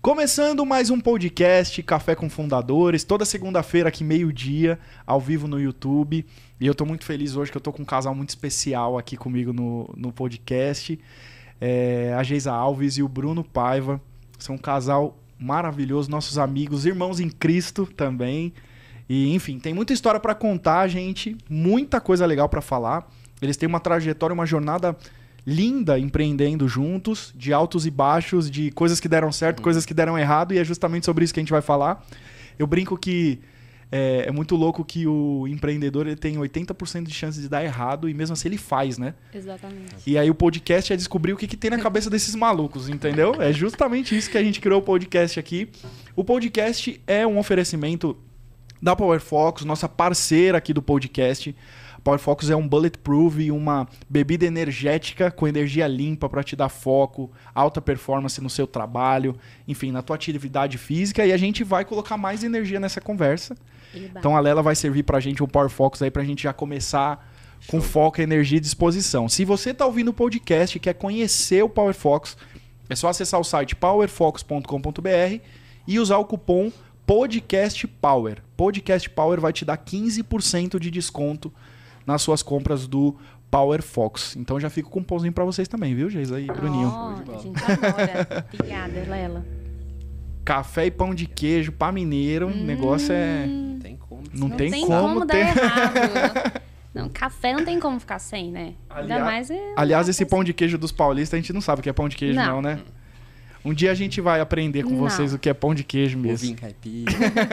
Começando mais um podcast, Café com Fundadores, toda segunda-feira aqui meio-dia, ao vivo no YouTube. E eu tô muito feliz hoje que eu tô com um casal muito especial aqui comigo no podcast. A Geisa Alves e o Bruno Paiva. São um casal maravilhoso, nossos amigos, irmãos em Cristo também. E, enfim, tem muita história pra contar, gente. Muita coisa legal pra falar. Eles têm uma trajetória, uma jornada linda empreendendo juntos, de altos e baixos, de coisas que deram certo, coisas que deram errado, e é justamente sobre isso que a gente vai falar. Eu brinco que é muito louco que o empreendedor ele tem 80% de chance de dar errado, e mesmo assim ele faz, né? Exatamente. E aí o podcast é descobrir o que tem na cabeça desses malucos, entendeu? É justamente isso que a gente criou o podcast aqui. O podcast é um oferecimento da Power Focus, nossa parceira aqui do podcast. Power Focus é um bulletproof, uma bebida energética com energia limpa para te dar foco, alta performance no seu trabalho, enfim, na tua atividade física. E a gente vai colocar mais energia nessa conversa. Então a Lela vai servir pra gente um Power Focus aí pra gente já começar com foco, energia e disposição. Se você tá ouvindo o podcast e quer conhecer o Power Focus, é só acessar o site powerfocus.com.br e usar o cupom PODCASTPOWER. Podcast Power vai te dar 15% de desconto nas suas compras do Power Focus. Então já fica com um pãozinho pra vocês também, viu, Geisa e Bruninho? A gente adora. Obrigada, Lela. Café e pão de queijo pra mineiro, o negócio é... Não tem como. Não tem como ter. dar errado. Não, café não tem como ficar sem, né? Ainda mais... Aliás, esse pão de queijo dos paulistas, a gente não sabe o que é pão de queijo não, né? Um dia a gente vai aprender com vocês o que é pão de queijo mesmo. Ovinho caipira.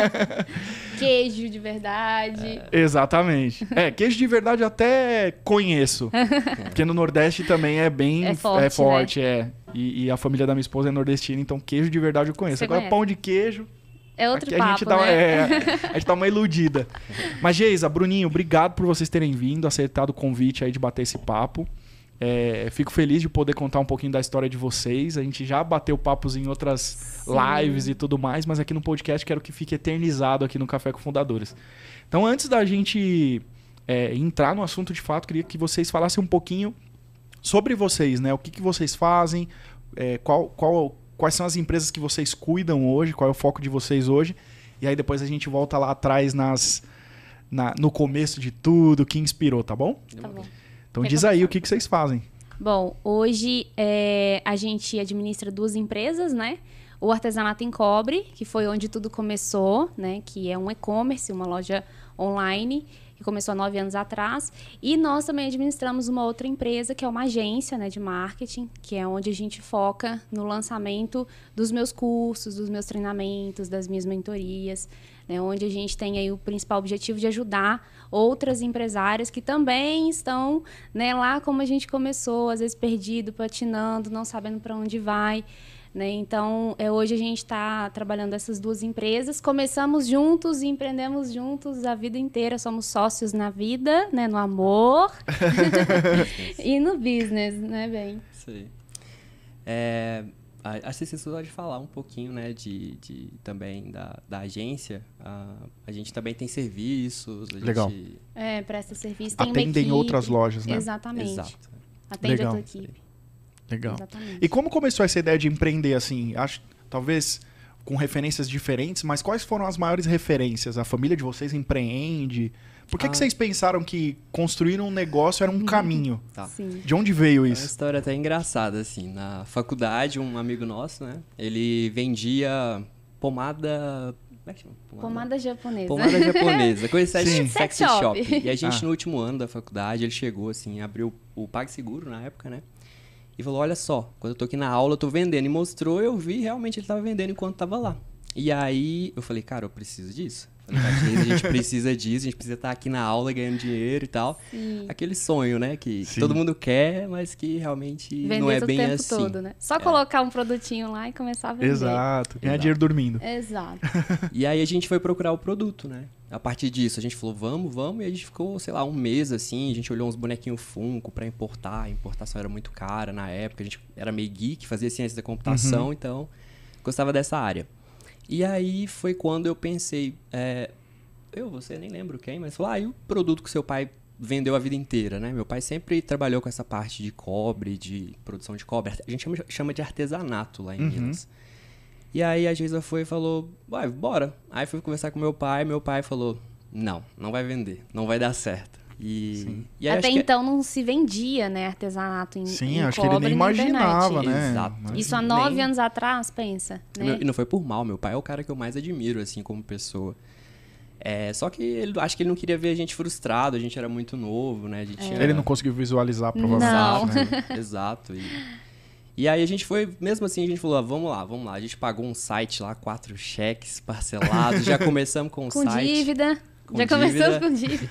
Queijo de verdade. Exatamente. Queijo de verdade eu até conheço. Porque no Nordeste também é bem... É forte, né? E a família da minha esposa é nordestina, então queijo de verdade eu conheço. Você Agora conhece? pão de queijo... É outro aqui papo, a gente dá, né? a gente dá uma iludida. Mas, Geisa, Bruninho, obrigado por vocês terem vindo, acertado o convite aí de bater esse papo. Fico feliz de poder contar um pouquinho da história de vocês. A gente já bateu papos em outras lives e tudo mais, mas aqui no podcast quero que fique eternizado aqui no Café com Fundadores. Então, antes da gente entrar no assunto de fato, queria que vocês falassem um pouquinho sobre vocês, né? O que vocês fazem, quais são as empresas que vocês cuidam hoje, qual é o foco de vocês hoje. E aí depois a gente volta lá atrás no começo de tudo, o que inspirou, tá bom? Tá bom. Então diz aí o que vocês fazem. Bom, hoje a gente administra 2 empresas, né? O Artesanato em Cobre, que foi onde tudo começou, né? Que é um e-commerce, uma loja online, que começou há 9 anos atrás. E nós também administramos uma outra empresa, que é uma agência, né, de marketing, que é onde a gente foca no lançamento dos meus cursos, dos meus treinamentos, das minhas mentorias, né, onde a gente tem aí o principal objetivo de ajudar outras empresárias que também estão, né, lá como a gente começou, às vezes perdido, patinando, não sabendo para onde vai. Né? Então, hoje a gente está trabalhando essas 2 empresas. Começamos juntos e empreendemos juntos a vida inteira. Somos sócios na vida, né? No amor e no business, né, bem? Sim. Acho que você pode falar um pouquinho, né, também da agência. A gente também tem serviços. Legal. Gente... presta serviço. Tem Atendem uma equipe. Outras lojas, né? Exatamente. Exato. Atende Legal. a tua equipe. Legal. Exatamente. E como começou essa ideia de empreender assim? Acho, talvez com referências diferentes, mas quais foram as maiores referências? A família de vocês empreende? Por que vocês pensaram que construir um negócio era um caminho? Tá. Sim. De onde veio É uma isso? história até engraçada, assim. Na faculdade, um amigo nosso, né? Ele vendia pomada... Como é que chama? Pomada japonesa. Pomada japonesa. Coisa Sim. sexy Sex shop. shop. E a gente, no último ano da faculdade, ele chegou, assim, abriu o PagSeguro na época, né? E falou, olha só, quando eu tô aqui na aula, eu tô vendendo. E mostrou, eu vi, realmente ele tava vendendo enquanto tava lá. E aí, eu falei, cara, eu preciso disso. Falei, a gente precisa disso, a gente precisa estar aqui na aula ganhando dinheiro e tal. Sim. Aquele sonho, né, que todo mundo quer, mas que realmente Vender não é o bem tempo assim. todo, né? Só colocar um produtinho lá e começar a vender. Exato. Ganhar Exato. dinheiro dormindo. Exato. E aí a gente foi procurar o produto, né? A partir disso, a gente falou, vamos, e a gente ficou, sei lá, um mês assim, a gente olhou uns bonequinhos Funko pra importar, a importação era muito cara na época, a gente era meio geek, fazia ciência da computação, então gostava dessa área. E aí foi quando eu pensei, você nem lembro quem, mas falou, e o produto que seu pai vendeu a vida inteira, né? Meu pai sempre trabalhou com essa parte de cobre, de produção de cobre, a gente chama de artesanato lá em Minas. E aí a Geisa foi e falou, vai, bora. Aí fui conversar com meu pai falou, não vai vender, não vai dar certo. E aí Até acho então não se vendia, né, artesanato em Sim, em acho que ele cobre nem na imaginava, internet. né? Exato. Isso há 9 Nem- anos atrás, pensa, né? E não foi por mal, meu pai é o cara que eu mais admiro, assim, como pessoa. Só que acho que ele não queria ver a gente frustrado, a gente era muito novo, né? A gente Ele não conseguiu visualizar, provavelmente. Não. Né? Exato. E aí a gente foi, mesmo assim, a gente falou, vamos lá. A gente pagou um site lá, 4 cheques parcelados, já começamos com o Com site. dívida. Com Já começamos com dívida.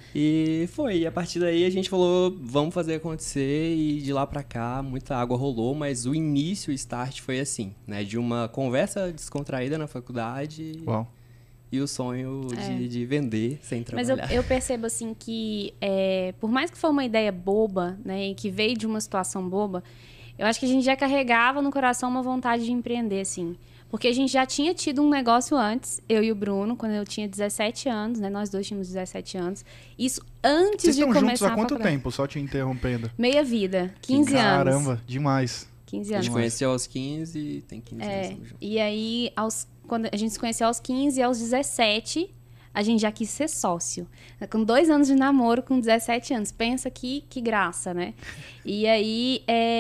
E foi, e a partir daí a gente falou, vamos fazer acontecer, e de lá pra cá muita água rolou, mas o início, o start foi assim, né? De uma conversa descontraída na faculdade Uau. e o sonho de vender sem Mas trabalhar. eu percebo assim que, por mais que foi uma ideia boba, né, e que veio de uma situação boba, eu acho que a gente já carregava no coração uma vontade de empreender, assim. Porque a gente já tinha tido um negócio antes, eu e o Bruno, quando eu tinha 17 anos, né? Nós dois tínhamos 17 anos. Isso antes Vocês de estão começar juntos há a quanto faculdade. tempo? Só te interrompendo. Meia vida, 15 anos. Caramba, demais. 15 A anos. gente conheceu aos 15, tem 15 anos estamos juntos. E aí, quando a gente se conheceu aos 15 e aos 17, a gente já quis ser sócio. Com 2 anos de namoro, com 17 anos. Pensa que graça, né? E aí,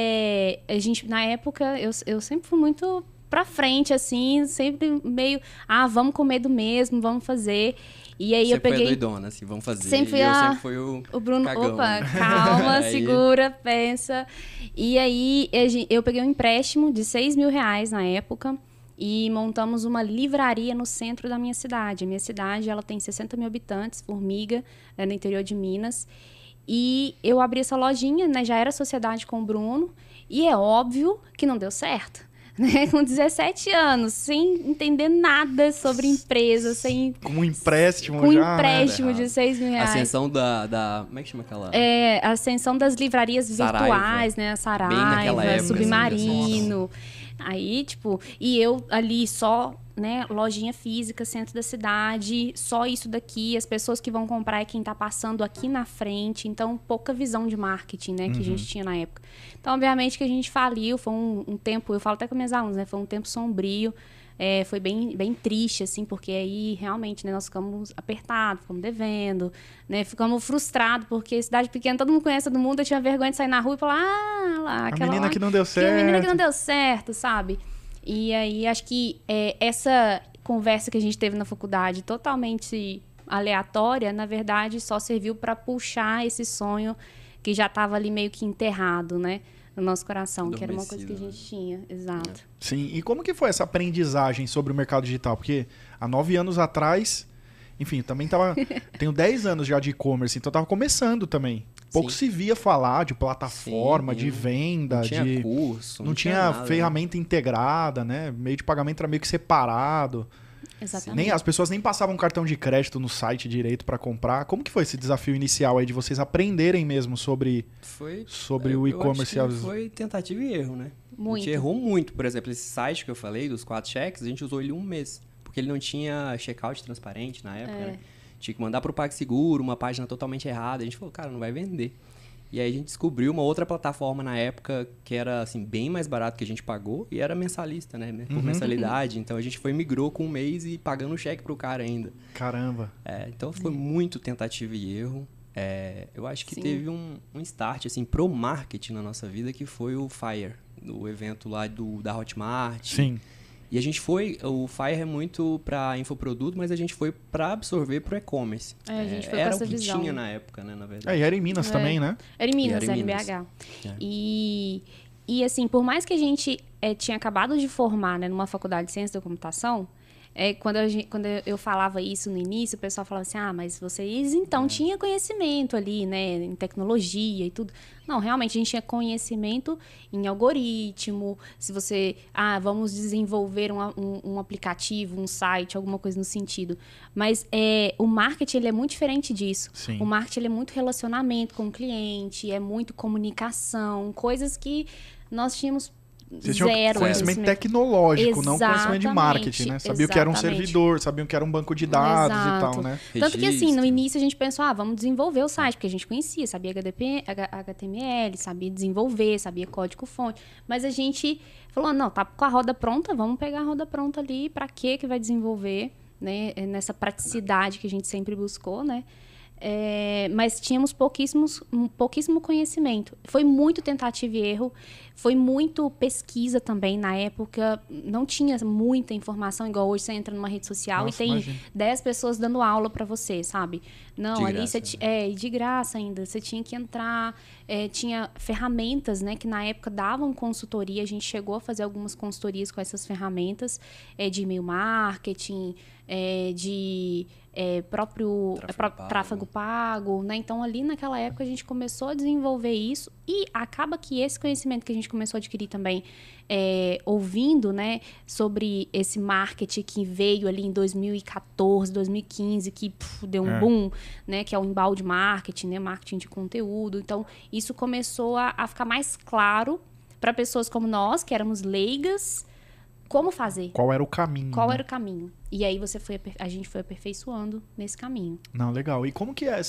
a gente, na época, eu sempre fui muito pra frente, assim, sempre meio, vamos com medo mesmo, vamos fazer. E aí Você eu peguei... foi a doidona, assim, vamos fazer. Sempre fui e eu a- sempre fui o Bruno, cagão. opa, calma, Aí- segura, pensa. E aí, eu peguei um empréstimo de R$6.000 na época e montamos uma livraria no centro da minha cidade. A minha cidade, ela tem 60 mil habitantes, Formiga, no interior de Minas. E eu abri essa lojinha, né? Já era sociedade com o Bruno. E é óbvio que não deu certo. Né? Com 17 anos, sem entender nada sobre empresa, sem... Com um empréstimo Com já, empréstimo né? de R$6.000. Ascensão da... Como é que chama aquela? A ascensão das livrarias Saraiva. virtuais, né? A Bem naquela Saraiva, época, Submarino. Aí, tipo... E eu ali só, né? Lojinha física, centro da cidade. Só isso daqui. As pessoas que vão comprar é quem tá passando aqui na frente. Então, pouca visão de marketing, né? Que a gente tinha na época. Então, obviamente que a gente faliu. Foi um tempo... Eu falo até com minhas alunas, né? Foi um tempo sombrio. Foi bem triste, assim, porque aí realmente, né, nós ficamos apertados, ficamos devendo, né, ficamos frustrados, porque cidade pequena, todo mundo conhece todo mundo, eu tinha vergonha de sair na rua e falar, lá, A menina que não deu certo. a menina que não deu certo, sabe? E aí, acho que essa conversa que a gente teve na faculdade, totalmente aleatória, na verdade, só serviu para puxar esse sonho que já estava ali meio que enterrado, né? No nosso coração, que era uma coisa que a gente tinha, exato. Sim, e como que foi essa aprendizagem sobre o mercado digital? Porque há 9 anos atrás, enfim, também tenho 10 anos já de e-commerce, então eu tava começando também. Pouco Sim. se via falar de plataforma, Sim, de venda, Não tinha de... curso, Não tinha nada, né? ferramenta integrada, né? Meio de pagamento era meio que separado. Exatamente. As pessoas nem passavam cartão de crédito no site direito para comprar. Como que foi esse desafio inicial aí de vocês aprenderem mesmo sobre o e-commerce? Eu acho que foi tentativa e erro, né? Muito. A gente errou muito. Por exemplo, esse site que eu falei, dos 4 cheques, a gente usou ele 1 mês. Porque ele não tinha checkout transparente na época, né? Tinha que mandar pro PagSeguro, uma página totalmente errada. A gente falou, cara, não vai vender. E aí a gente descobriu uma outra plataforma na época que era, assim, bem mais barato que a gente pagou. E era mensalista, né? Por mensalidade. Então a gente migrou com 1 mês e pagando o cheque pro cara ainda. Caramba. Então foi muito tentativa e erro. Eu acho que Sim. teve um start, assim, pro marketing na nossa vida, que foi o Fire. O evento lá da Hotmart. Sim. E a gente o Fire é muito para infoproduto, mas a gente foi para absorver pro e-commerce. A gente foi com era essa o que visão. tinha na época, né, na verdade. E era em Minas também, né? Era em Minas, Era era em em Minas. BH. É. E assim, por mais que a gente tinha acabado de formar, né, numa faculdade de ciência da computação, quando eu falava isso no início, o pessoal falava assim, mas vocês então tinham conhecimento ali, né, em tecnologia e tudo. Não, realmente a gente tinha conhecimento em algoritmo, se você, vamos desenvolver um aplicativo, um site, alguma coisa no sentido. Mas o marketing, ele é muito diferente disso. Sim. O marketing, ele é muito relacionamento com o cliente, é muito comunicação, coisas que nós tínhamos Vocês tinham zero conhecimento tecnológico, não conhecimento de marketing, né? Exatamente, Sabia o que era um exatamente. servidor, sabiam o que era um banco de dados e tal, né? Tanto que assim, no Registro. início a gente pensou, vamos desenvolver o site, porque a gente conhecia, sabia HTML, sabia desenvolver, sabia código-fonte. Mas a gente falou, não, tá com a roda pronta, vamos pegar a roda pronta ali, pra que vai desenvolver, né? Nessa praticidade que a gente sempre buscou, né? Mas tínhamos pouquíssimo conhecimento. Foi muito tentativa e erro, foi muito pesquisa também. Na época, não tinha muita informação, igual hoje você entra numa rede social Nossa, e tem imagino. 10 pessoas dando aula para você, sabe? Não, De ali graça, você de graça ainda. Você tinha que entrar, tinha ferramentas, né, que na época davam consultoria. A gente chegou a fazer algumas consultorias com essas ferramentas de e-mail marketing, de próprio tráfego pago, né? Então, ali naquela época, a gente começou a desenvolver isso e acaba que esse conhecimento que a gente começou a adquirir também, ouvindo, né, sobre esse marketing que veio ali em 2014, 2015, que deu um boom, né, que é o inbound marketing, né, marketing de conteúdo. Então, isso começou a ficar mais claro para pessoas como nós, que éramos leigas, como fazer. Qual era o caminho? Qual né? era o caminho? E aí a gente foi aperfeiçoando nesse caminho. Não, legal. E como que é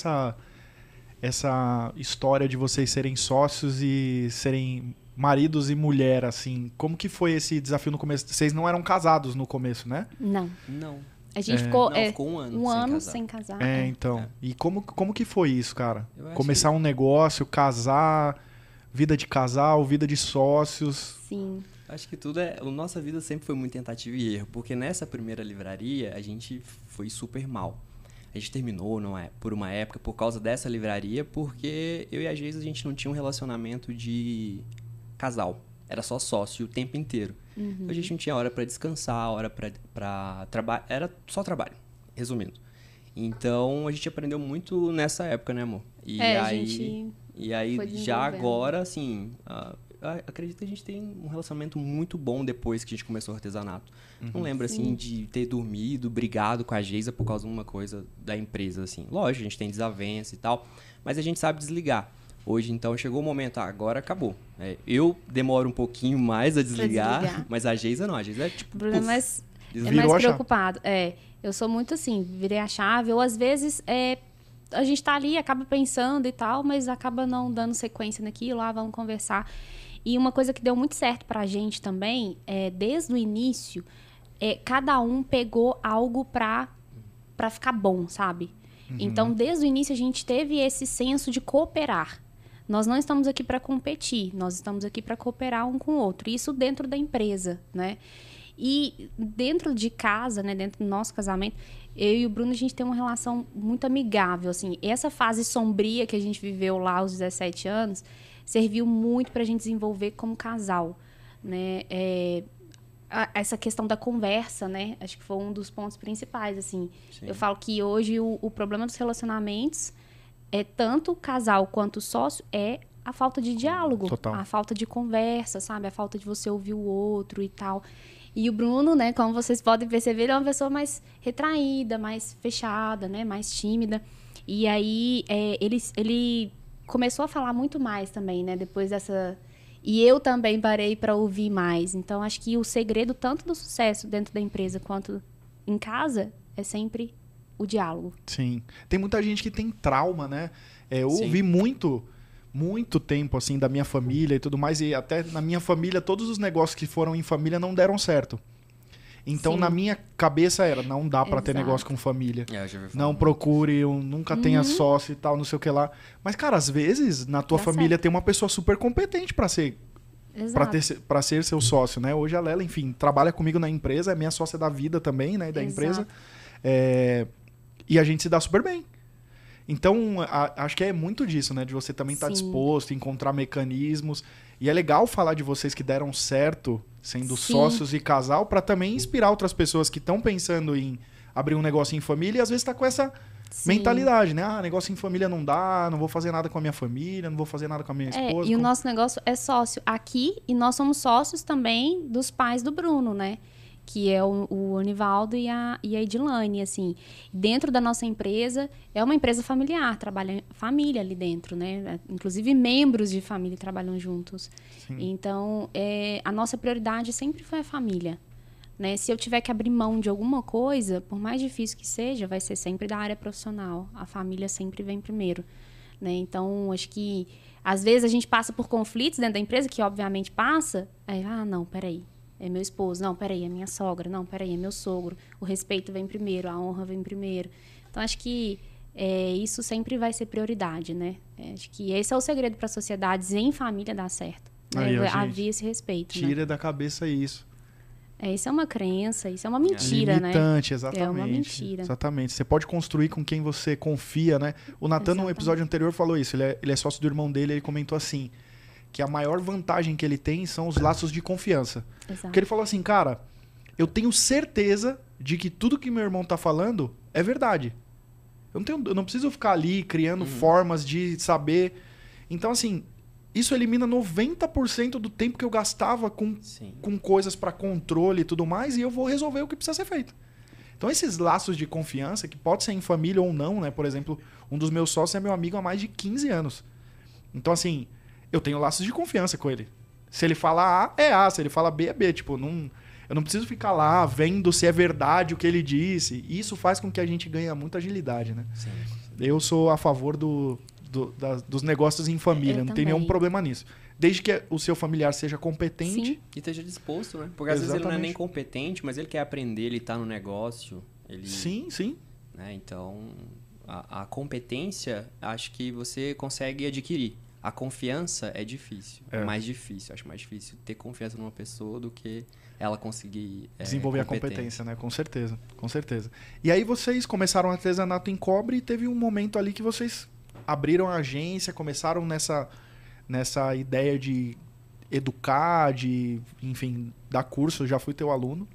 essa história de vocês serem sócios e serem maridos e mulher, assim? Como que foi esse desafio no começo? Vocês não eram casados no começo, né? Não. Não. A gente ficou, Não, ficou um ano um sem ano casar. sem casar. Então. E como que foi isso, cara? Eu acho Começar um negócio, casar, vida de casal, vida de sócios. Sim. Acho que tudo a nossa vida sempre foi muito tentativa e erro, porque nessa primeira livraria a gente foi super mal. A gente terminou por uma época por causa dessa livraria, porque eu e a Geisa a gente não tinha um relacionamento de casal. Era só sócio o tempo inteiro. Então, a gente não tinha hora pra descansar, hora pra trabalhar. Era só trabalho, resumindo. Então, a gente aprendeu muito nessa época, né, amor? E a aí, gente e aí foi já desenvolvendo. agora, assim, acredito que a gente tem um relacionamento muito bom depois que a gente começou o artesanato. Não lembro, assim, de ter dormido, brigado com a Geisa por causa de uma coisa da empresa, assim. Lógico, a gente tem desavença e tal, mas a gente sabe desligar. Hoje, então, chegou o momento, agora acabou. Eu demoro um pouquinho mais a desligar, mas a Geisa não. A Geisa é tipo... O Bruno é puf, mais Virou a chave. preocupado. Eu sou muito assim, virei a chave. Ou às vezes a gente tá ali, acaba pensando e tal, mas acaba não dando sequência naquilo, vamos conversar. E uma coisa que deu muito certo pra gente também, desde o início, cada um pegou algo pra ficar bom, sabe? Então, desde o início, a gente teve esse senso de cooperar. Nós não estamos aqui para competir, nós estamos aqui para cooperar um com o outro. Isso dentro da empresa, né? E dentro de casa, né, dentro do nosso casamento, eu e o Bruno, a gente tem uma relação muito amigável, assim. Essa fase sombria que a gente viveu lá aos 17 anos serviu muito para a gente desenvolver como casal, né? Essa questão da conversa, né? Acho que foi um dos pontos principais, assim. Sim. Eu falo que hoje o problema dos relacionamentos tanto o casal quanto o sócio a falta de diálogo, Total. a falta de conversa, sabe? A falta de você ouvir o outro e tal. E o Bruno, né, como vocês podem perceber, ele é uma pessoa mais retraída, mais fechada, né, mais tímida. E aí ele começou a falar muito mais também, né, depois dessa... E eu também parei para ouvir mais. Então, acho que o segredo tanto do sucesso dentro da empresa quanto em casa é sempre o diálogo. Sim. Tem muita gente que tem trauma, né? Eu Sim. ouvi muito tempo, assim, da minha família e tudo mais, e até na minha família, todos os negócios que foram em família não deram certo. Então, Sim. na minha cabeça não dá pra ter Exato. negócio com família. Eu já ouvi falar Não muito. procure, nunca tenha sócio e tal, não sei o que lá. Mas, cara, às vezes, na tua Dá família certo. tem uma pessoa super competente pra ser Exato. para ser seu sócio, né? Hoje a Lela, enfim, trabalha comigo na empresa, é minha sócia da vida também, né? Da Exato. empresa. E a gente se dá super bem. Então, acho que é muito disso, né? De você também estar Sim. disposto, encontrar mecanismos. E é legal falar de vocês que deram certo, sendo Sim. sócios e casal, para também inspirar outras pessoas que estão pensando em abrir um negócio em família e às vezes tá com essa Sim. mentalidade, né? Negócio em família não dá, não vou fazer nada com a minha família, não vou fazer nada com a minha esposa. E o nosso negócio é sócio aqui e nós somos sócios também dos pais do Bruno, né? que é o Onivaldo e a Edilane, assim. Dentro da nossa empresa, é uma empresa familiar, trabalha família ali dentro, né? Inclusive, membros de família trabalham juntos. Sim. Então, a nossa prioridade sempre foi a família, né? Se eu tiver que abrir mão de alguma coisa, por mais difícil que seja, vai ser sempre da área profissional. A família sempre vem primeiro, né? Então, acho que, às vezes, a gente passa por conflitos dentro da empresa, que obviamente passa. Aí, não, peraí. É meu esposo, não, peraí, é minha sogra, não, peraí, é meu sogro. O respeito vem primeiro, a honra vem primeiro. Então, acho que isso sempre vai ser prioridade, né? Acho que esse é o segredo para sociedades em família dar certo. Aí, Né? gente, Havia esse respeito. Tira né? da cabeça isso. Isso é uma crença, isso é uma mentira, Limitante, né? exatamente. É uma mentira. Exatamente. Você pode construir com quem você confia, né? O Natan, no episódio anterior, falou isso. Ele é sócio do irmão dele, ele comentou assim, que a maior vantagem que ele tem são os laços de confiança. Exato. Porque ele falou assim, cara, eu tenho certeza de que tudo que meu irmão tá falando é verdade. Eu não preciso ficar ali criando formas de saber. Então, assim, isso elimina 90% do tempo que eu gastava com coisas para controle e tudo mais, e eu vou resolver o que precisa ser feito. Então, esses laços de confiança, que pode ser em família ou não, né? Por exemplo, um dos meus sócios é meu amigo há mais de 15 anos. Então, assim, eu tenho laços de confiança com ele. Se ele fala A, é A. Se ele fala B, é B. Tipo, eu não preciso ficar lá vendo se é verdade o que ele disse. Isso faz com que a gente ganhe muita agilidade, né? Sim. Eu sou a favor dos negócios em família. Não tem nenhum problema nisso. Desde que o seu familiar seja competente. Sim. E esteja disposto, né? Porque às vezes ele não é nem competente, mas ele quer aprender, ele tá no negócio. Sim, sim. Né? Então, a competência, acho que você consegue adquirir. A confiança é difícil. É mais difícil. Acho mais difícil ter confiança numa pessoa do que ela conseguir desenvolver a competência, né? Com certeza, com certeza. E aí vocês começaram artesanato em cobre e teve um momento ali que vocês abriram a agência, começaram nessa ideia de educar, de, enfim, dar curso. Eu já fui teu aluno.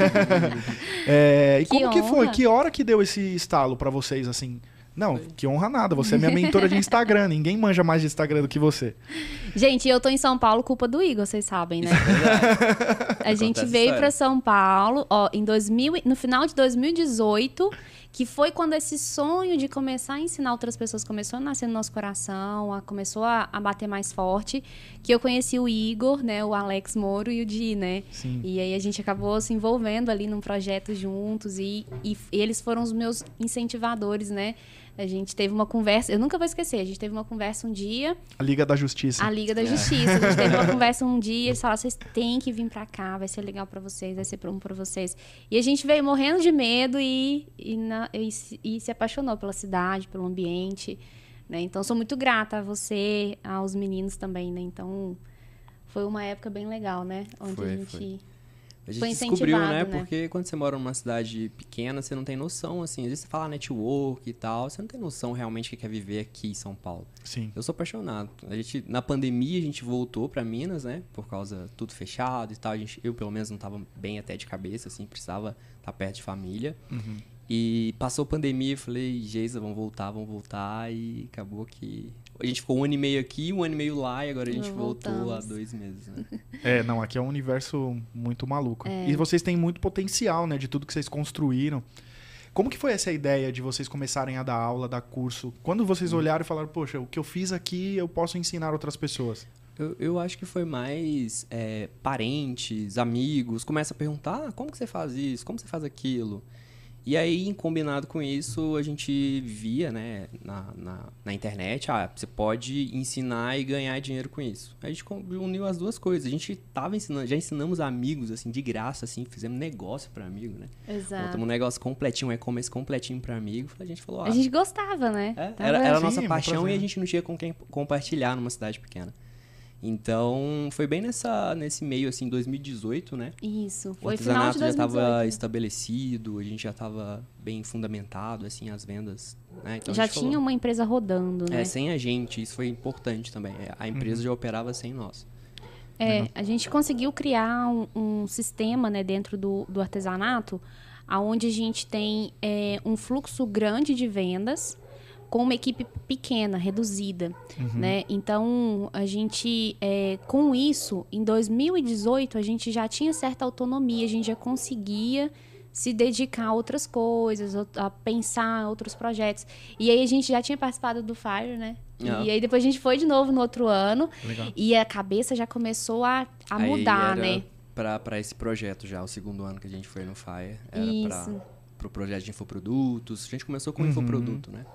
E como que foi? Que hora que deu esse estalo pra vocês, assim? Não, que honra nada. Você é minha mentora de Instagram. Ninguém manja mais de Instagram do que você. Gente, eu tô em São Paulo, culpa do Igor, vocês sabem, né? A gente veio pra São Paulo, no final de 2018, que foi quando esse sonho de começar a ensinar outras pessoas começou a nascer no nosso coração, começou a bater mais forte, que eu conheci o Igor, né, o Alex Moro e o Di, né? Sim. E aí a gente acabou se envolvendo ali num projeto juntos e eles foram os meus incentivadores, né? A gente teve uma conversa, eu nunca vou esquecer, a gente teve uma conversa um dia... A Liga da Justiça. A Liga da Justiça. A gente teve uma conversa um dia, eles falaram, vocês têm que vir pra cá, vai ser legal pra vocês, vai ser bom pra vocês. E a gente veio morrendo de medo e se apaixonou pela cidade, pelo ambiente, né? Então, sou muito grata a você, aos meninos também, né? Então, foi uma época bem legal, né? Onde a gente foi descobriu, né? Porque quando você mora numa cidade pequena, você não tem noção, assim. Às vezes você fala network e tal, você não tem noção realmente do que é viver aqui em São Paulo. Sim. Eu sou apaixonado. Na pandemia, a gente voltou pra Minas, né? Por causa tudo fechado e tal. Eu, pelo menos, não tava bem até de cabeça, assim. Precisava estar perto de família. Uhum. E passou a pandemia, eu falei, Geisa, vamos voltar. E acabou que... A gente ficou 1 ano e meio aqui, 1 ano e meio lá, e agora a gente voltou há 2 meses, né? Aqui é um universo muito maluco. E vocês têm muito potencial, né? De tudo que vocês construíram. Como que foi essa ideia de vocês começarem a dar aula, dar curso? Quando vocês olharam e falaram, poxa, o que eu fiz aqui, eu posso ensinar outras pessoas? Eu acho que foi mais parentes, amigos, começam a perguntar, como que você faz isso? Como você faz aquilo? E aí, em combinado com isso, a gente via, né, na internet, você pode ensinar e ganhar dinheiro com isso. A gente uniu as duas coisas. A gente tava ensinando, já ensinamos amigos, assim, de graça, assim, fizemos negócio para amigo, né? Exato. Montamos um negócio completinho, um e-commerce completinho para amigo. A gente falou, a gente gostava, né? Era a nossa paixão e a gente não tinha com quem compartilhar numa cidade pequena. Então, foi bem nesse meio, assim, 2018, né? Isso, foi final de 2018. O artesanato já estava estabelecido, a gente já estava bem fundamentado, assim, as vendas, né? Então, já tinha uma empresa rodando, né? Sem a gente, isso foi importante também. A empresa já operava sem nós. A gente conseguiu criar um sistema, né, dentro do artesanato, onde a gente tem um fluxo grande de vendas, com uma equipe pequena, reduzida, né? Então, a gente, com isso, em 2018, a gente já tinha certa autonomia, a gente já conseguia se dedicar a outras coisas, a pensar outros projetos. E aí, a gente já tinha participado do Fire, né? E aí, depois a gente foi de novo no outro ano. Legal. E a cabeça já começou a mudar, né? Para esse projeto já, o segundo ano que a gente foi no Fire. Era para o projeto de infoprodutos. A gente começou com infoproduto, né?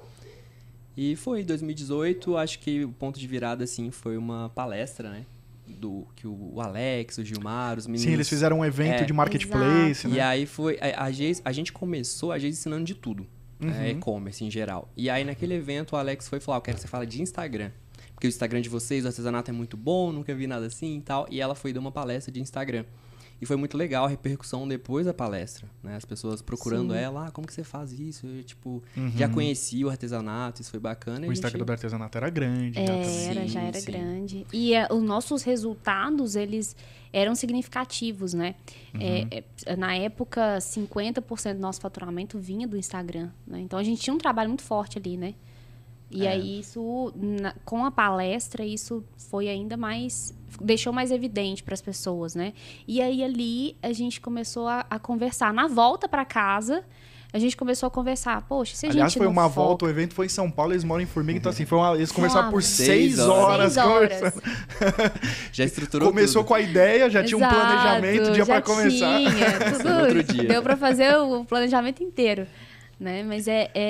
E foi em 2018, acho que o ponto de virada, assim, foi uma palestra, né? Que o Alex, o Gilmar, os meninos... Sim, eles fizeram um evento de marketplace, né? E aí foi... A gente começou ensinando de tudo. E-commerce em geral. E aí naquele evento o Alex foi falar, eu quero que você fale de Instagram. Porque o Instagram de vocês, o artesanato é muito bom, nunca vi nada assim e tal. E ela foi dar uma palestra de Instagram. E foi muito legal a repercussão depois da palestra, né? As pessoas procurando ela, como que você faz isso? Eu, tipo, já conheci o artesanato, isso foi bacana. O Instagram do artesanato era grande. Já era grande. E os nossos resultados, eles eram significativos, né? Na época, 50% do nosso faturamento vinha do Instagram, né? Então, a gente tinha um trabalho muito forte ali, né? E aí, isso, com a palestra, isso foi ainda mais... Deixou mais evidente para as pessoas, né? E aí, ali, a gente começou a conversar. Na volta para casa, a gente começou a conversar. Poxa, se a gente foi uma volta, o evento foi em São Paulo, eles moram em Formiga, então assim, eles conversaram por 6 horas. 6 horas. Já estruturou Começou tudo. Com a ideia, já tinha um planejamento, dia para começar. Tudo, outro dia. Deu para fazer o planejamento inteiro. Né? Mas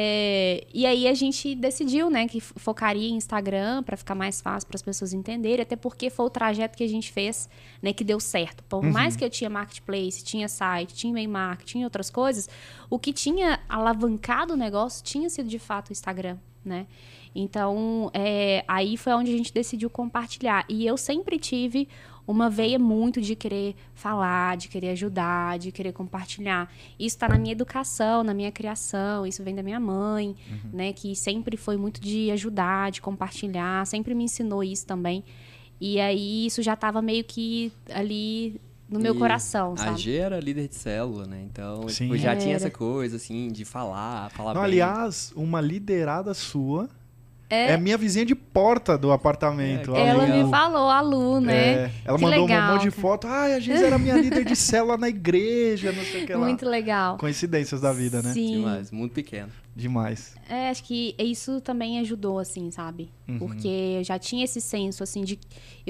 e aí a gente decidiu, né, que focaria em Instagram para ficar mais fácil para as pessoas entenderem, até porque foi o trajeto que a gente fez, né, que deu certo. Por mais que eu tinha marketplace, tinha site, tinha e-mail marketing, tinha outras coisas, o que tinha alavancado o negócio tinha sido de fato o Instagram, né? Então, aí foi onde a gente decidiu compartilhar. E eu sempre tive uma veia muito de querer falar, de querer ajudar, de querer compartilhar. Isso está na minha educação, na minha criação, isso vem da minha mãe, né? Que sempre foi muito de ajudar, de compartilhar, sempre me ensinou isso também. E aí isso já estava meio que ali no meu coração, sabe? A G era líder de célula, né? Então, tipo, já tinha essa coisa, assim, de falar Não, bem. Aliás, uma liderada sua... É minha vizinha de porta do apartamento. Ela me falou, a Lu, né? Ela mandou um monte de foto. A Giz era minha líder de célula na igreja, não sei o que lá. Muito legal. Coincidências da vida, né? Sim. Demais, muito pequeno. Demais. Acho que isso também ajudou, assim, sabe? Porque eu já tinha esse senso, assim, de...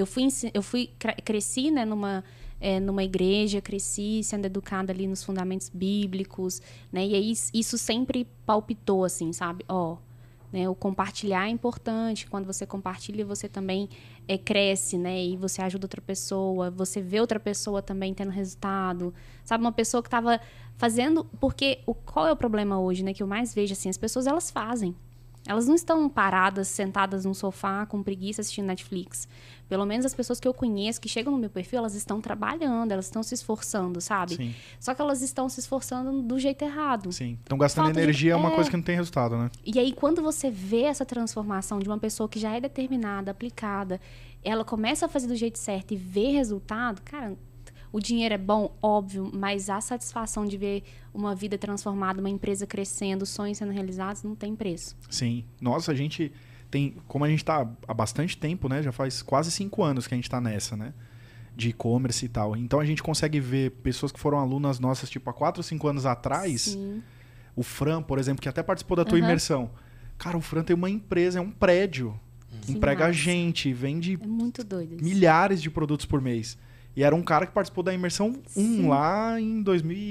Cresci, né, numa igreja, cresci sendo educada ali nos fundamentos bíblicos, né? E aí isso sempre palpitou, assim, sabe? Né, o compartilhar é importante. Quando você compartilha, você também cresce, né? E você ajuda outra pessoa. Você vê outra pessoa também tendo resultado. Sabe, uma pessoa que estava fazendo... Porque qual é o problema hoje, né? Que eu mais vejo, assim, as pessoas, elas fazem. Elas não estão paradas, sentadas num sofá, com preguiça, assistindo Netflix. Pelo menos as pessoas que eu conheço, que chegam no meu perfil, elas estão trabalhando, elas estão se esforçando, sabe? Sim. Só que elas estão se esforçando do jeito errado. Sim. Estão gastando energia, é uma coisa que não tem resultado, né? E aí, quando você vê essa transformação de uma pessoa que já é determinada, aplicada, ela começa a fazer do jeito certo e vê resultado, cara... O dinheiro é bom, óbvio, mas a satisfação de ver uma vida transformada, uma empresa crescendo, sonhos sendo realizados, não tem preço. Sim. Nossa, a gente tem... Como a gente tá há bastante tempo, né? Já faz quase 5 anos que a gente tá nessa, né? De e-commerce e tal. Então, a gente consegue ver pessoas que foram alunas nossas, tipo, há 4 ou 5 anos atrás. Sim. O Fran, por exemplo, que até participou da tua imersão. Cara, o Fran tem uma empresa, é um prédio. Emprega gente, vende muito doido isso. Milhares de produtos por mês. E era um cara que participou da imersão 1 lá em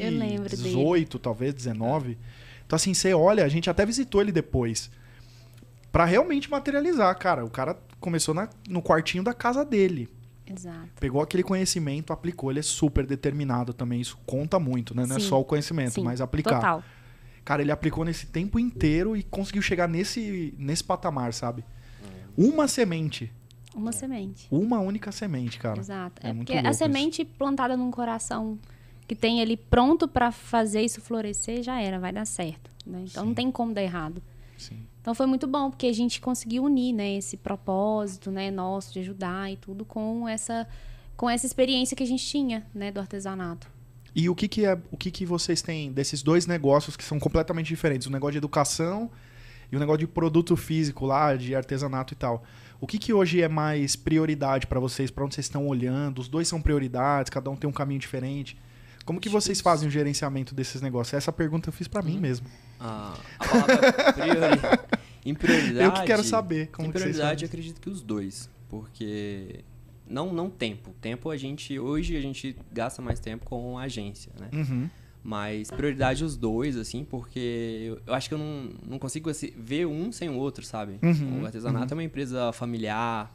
2018, talvez, 19. Então, assim, você olha, a gente até visitou ele depois. Pra realmente materializar, cara. O cara começou no quartinho da casa dele. Exato. Pegou aquele conhecimento, aplicou. Ele é super determinado também. Isso conta muito, né? Não é só o conhecimento, mas aplicar. Total. Cara, ele aplicou nesse tempo inteiro e conseguiu chegar nesse patamar, sabe? Uma semente. Uma semente. Uma única semente, cara. Exato. É muito porque louco a semente plantada num coração que tem ali pronto para fazer isso florescer, já era, vai dar certo. Né? Então não tem como dar errado. Sim. Então foi muito bom, porque a gente conseguiu unir, né, esse propósito, né, nosso de ajudar e tudo com essa experiência que a gente tinha, né, do artesanato. E o que vocês têm desses dois negócios que são completamente diferentes? O negócio de educação e o negócio de produto físico lá, de artesanato e tal. O que hoje é mais prioridade para vocês? Para onde vocês estão olhando? Os dois são prioridades, cada um tem um caminho diferente. Como que vocês fazem o gerenciamento desses negócios? Essa pergunta eu fiz para mim mesmo. A palavra em prioridade... Eu que quero saber como em que vocês prioridade, fazem. eu acredito que os dois. Porque... Não tempo. Tempo hoje a gente gasta mais tempo com a agência, né? Uhum. Mas prioridade os dois, assim, porque eu acho que eu não consigo assim, ver um sem o outro, sabe? Uhum, O artesanato é uma empresa familiar,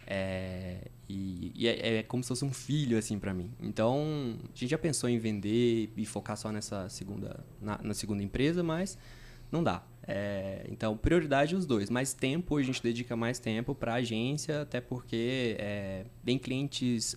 e é como se fosse um filho, assim, pra mim. Então, a gente já pensou em vender e focar só nessa na segunda empresa, mas não dá. Então, prioridade os dois. Mais tempo, a gente dedica mais tempo pra agência, até porque tem clientes...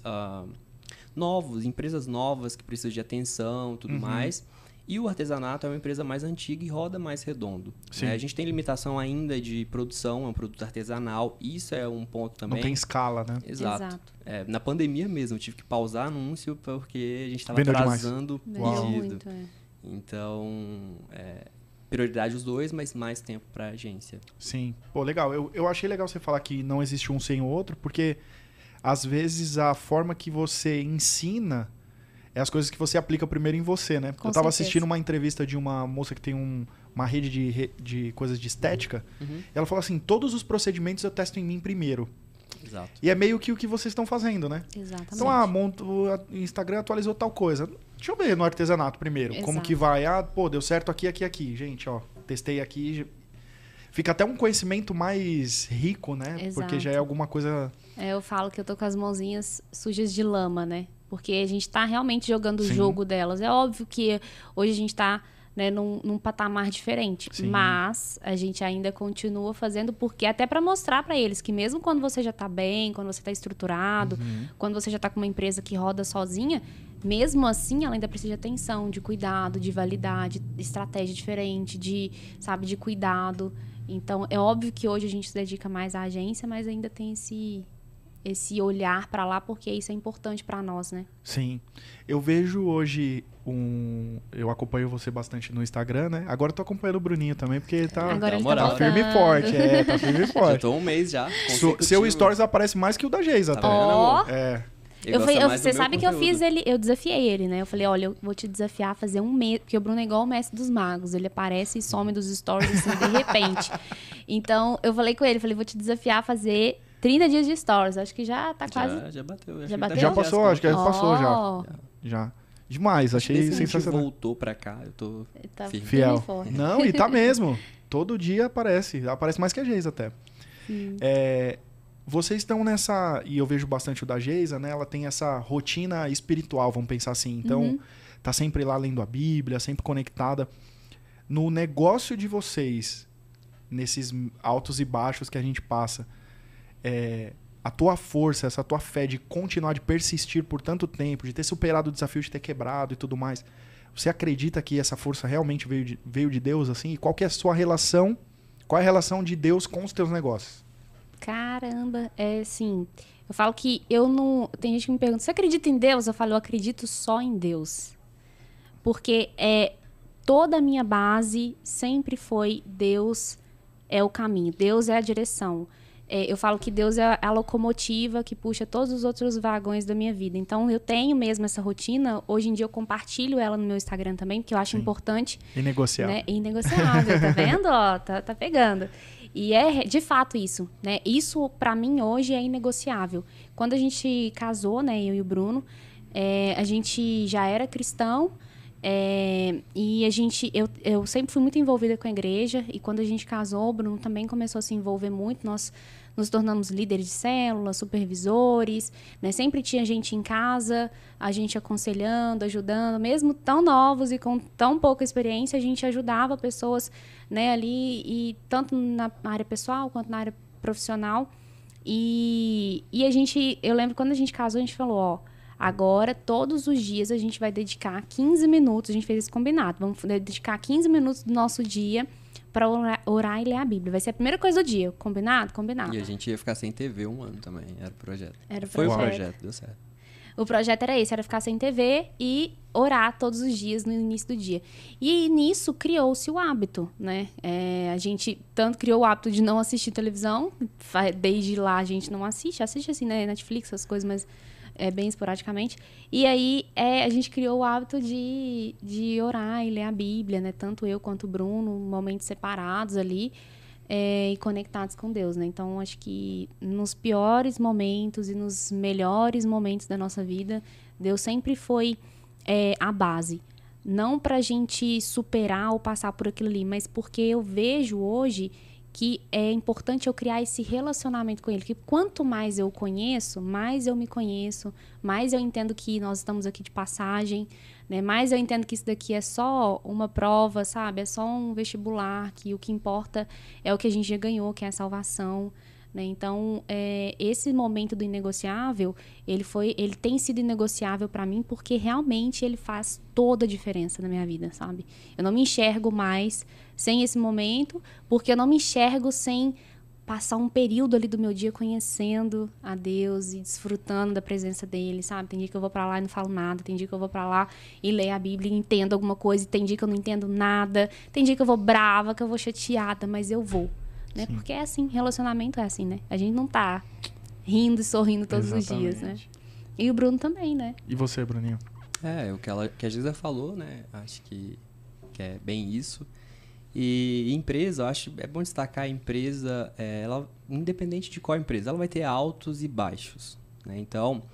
novos, empresas novas que precisam de atenção, tudo mais. E o artesanato é uma empresa mais antiga e roda mais redondo. Né? A gente tem limitação ainda de produção, é um produto artesanal. Isso é um ponto também. Não tem escala, né? Exato. Na pandemia mesmo, eu tive que pausar anúncio porque a gente estava Vendeu atrasando o Vendeu pedido. muito, Então, prioridade os dois, mas mais tempo para a agência. Sim. Pô, legal. Eu achei legal você falar que não existe um sem o outro, porque... Às vezes, a forma que você ensina é as coisas que você aplica primeiro em você, né? Com eu tava certeza. assistindo uma entrevista de uma moça que tem uma rede de coisas de estética. E ela falou assim, todos os procedimentos eu testo em mim primeiro. Exato. E é meio que o que vocês estão fazendo, né? Exatamente. Então, monto, o Instagram atualizou tal coisa. Deixa eu ver no artesanato primeiro. Como Exato. que vai? Deu certo aqui, aqui, aqui. Gente, testei aqui. Fica até um conhecimento mais rico, né? Exato. Porque já é alguma coisa... Eu falo que eu tô com as mãozinhas sujas de lama, né? Porque a gente tá realmente jogando o Sim. jogo delas. É óbvio que hoje a gente tá, né, num patamar diferente. Sim. Mas a gente ainda continua fazendo, porque até para mostrar para eles que mesmo quando você já tá bem, quando você tá estruturado, quando você já tá com uma empresa que roda sozinha, mesmo assim ela ainda precisa de atenção, de cuidado, de validade, de estratégia diferente, de cuidado. Então, é óbvio que hoje a gente se dedica mais à agência, mas ainda tem esse olhar para lá, porque isso é importante para nós, né? Sim. Eu vejo hoje eu acompanho você bastante no Instagram, né? Agora eu tô acompanhando o Bruninho também, porque ele tá, Agora ele moral. tá firme e voltando. forte. Tá firme e Já forte. tô um mês já. Seu consecutivo. stories aparece mais que o da Geisa, Tá tá? vendo, amor? Você sabe que eu fiz ele, eu desafiei ele, né? Eu falei, olha, eu vou te desafiar a fazer um mês, porque o Bruno é igual o mestre dos magos, ele aparece e some dos stories assim, de repente. Então, eu falei com ele, vou te desafiar a fazer 30 dias de stories. Acho que já tá quase... Já bateu. Já bateu? Já passou, acho que já passou já. Ó, Já. Demais, achei Desde que a gente sensacional. voltou pra cá, eu tô tá firme. Fiel. firme e forte. Não, e tá mesmo. Todo dia aparece. Aparece mais que a Geisa até. Vocês estão nessa... E eu vejo bastante o da Geisa, né? Ela tem essa rotina espiritual, vamos pensar assim. Então, tá sempre lá lendo a Bíblia, sempre conectada. No negócio de vocês, nesses altos e baixos que a gente passa, a tua força, essa tua fé de continuar, de persistir por tanto tempo, de ter superado o desafio de ter quebrado e tudo mais, você acredita que essa força realmente veio de Deus, assim? E qual que é a sua relação? Qual é a relação de Deus com os teus negócios? Caramba, assim, eu falo que eu não... Tem gente que me pergunta, você acredita em Deus? Eu falo, eu acredito só em Deus. Porque toda a minha base sempre foi Deus é o caminho, Deus é a direção. Eu falo que Deus é a locomotiva que puxa todos os outros vagões da minha vida. Então, eu tenho mesmo essa rotina. Hoje em dia, eu compartilho ela no meu Instagram também, porque eu acho importante. Inegociável. Né? Inegociável, tá vendo? Ó, tá pegando. E é de fato isso, né? Isso, pra mim, hoje é inegociável. Quando a gente casou, né, eu e o Bruno, a gente já era cristão. E eu sempre fui muito envolvida com a igreja. E quando a gente casou, o Bruno também começou a se envolver muito. Nós nos tornamos líderes de célula, supervisores, né? Sempre tinha gente em casa, a gente aconselhando, ajudando. Mesmo tão novos e com tão pouca experiência, a gente ajudava pessoas, né, ali, e tanto na área pessoal quanto na área profissional. E eu lembro quando a gente casou, a gente falou, ó, agora, todos os dias, a gente vai dedicar 15 minutos, a gente fez esse combinado, vamos dedicar 15 minutos do nosso dia para orar e ler a Bíblia. Vai ser a primeira coisa do dia. Combinado? Combinado. E a gente ia ficar sem TV um ano também, era o projeto. Era o Foi o projeto. projeto, deu certo. O projeto era esse, era ficar sem TV e orar todos os dias no início do dia. E nisso criou-se o hábito, né? A gente tanto criou o hábito de não assistir televisão, desde lá a gente não assiste assim, né? Netflix, essas coisas, mas bem esporadicamente. E aí a gente criou o hábito de orar e ler a Bíblia, né? Tanto eu quanto o Bruno, momentos separados ali. E conectados com Deus, né? Então, acho que nos piores momentos e nos melhores momentos da nossa vida, Deus sempre foi a base. Não pra gente superar ou passar por aquilo ali, mas porque eu vejo hoje que é importante eu criar esse relacionamento com Ele. Que quanto mais eu conheço, mais eu me conheço, mais eu entendo que nós estamos aqui de passagem, né? Mais eu entendo que isso daqui é só uma prova, sabe? É só um vestibular, que o que importa é o que a gente já ganhou, que é a salvação, né? Então, esse momento do inegociável, ele tem sido inegociável para mim porque realmente ele faz toda a diferença na minha vida, sabe? Eu não me enxergo mais sem esse momento, porque eu não me enxergo sem passar um período ali do meu dia conhecendo a Deus e desfrutando da presença dele, sabe? Tem dia que eu vou pra lá e não falo nada, tem dia que eu vou pra lá e leio a Bíblia e entendo alguma coisa, e tem dia que eu não entendo nada, tem dia que eu vou brava, que eu vou chateada, mas eu vou, né? Sim. Porque é assim, relacionamento é assim, né? A gente não tá rindo e sorrindo todos os dias, né? E o Bruno também, né? E você, Bruninho? O que a Giza falou, né? Acho que é bem isso. E empresa, eu acho é bom destacar a empresa, ela, independente de qual empresa, ela vai ter altos e baixos, né? Então,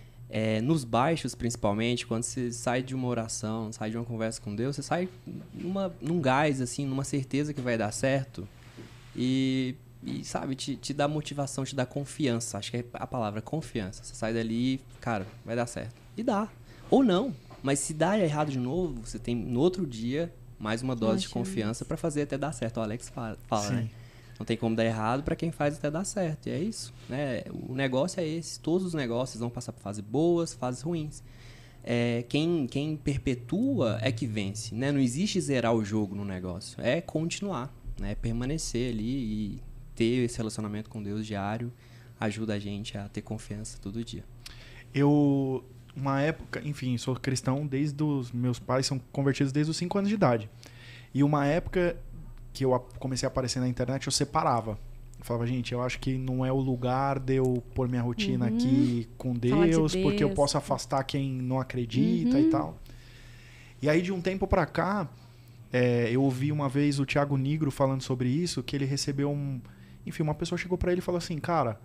nos baixos, principalmente, quando você sai de uma oração, sai de uma conversa com Deus, você sai num gás, assim, numa certeza que vai dar certo e sabe, te dá motivação, te dá confiança. Acho que é a palavra confiança. Você sai dali e, cara, vai dar certo. E dá. Ou não. Mas se dá errado de novo, você tem no outro dia mais uma dose de confiança para fazer até dar certo. O Alex fala, né? Não tem como dar errado para quem faz até dar certo. E é isso, né? O negócio é esse. Todos os negócios vão passar por fases boas, fases ruins. Quem perpetua é que vence, né? Não existe zerar o jogo no negócio. É continuar, né? Permanecer ali e ter esse relacionamento com Deus diário ajuda a gente a ter confiança todo dia. Uma época, enfim, sou cristão desde os meus pais são convertidos desde os 5 anos de idade. E uma época que eu comecei a aparecer na internet, eu separava. Eu falava, gente, eu acho que não é o lugar de eu pôr minha rotina aqui com Deus, porque eu posso afastar quem não acredita e tal. E aí, de um tempo pra cá, eu ouvi uma vez o Thiago Nigro falando sobre isso, que ele recebeu uma pessoa chegou pra ele e falou assim, cara,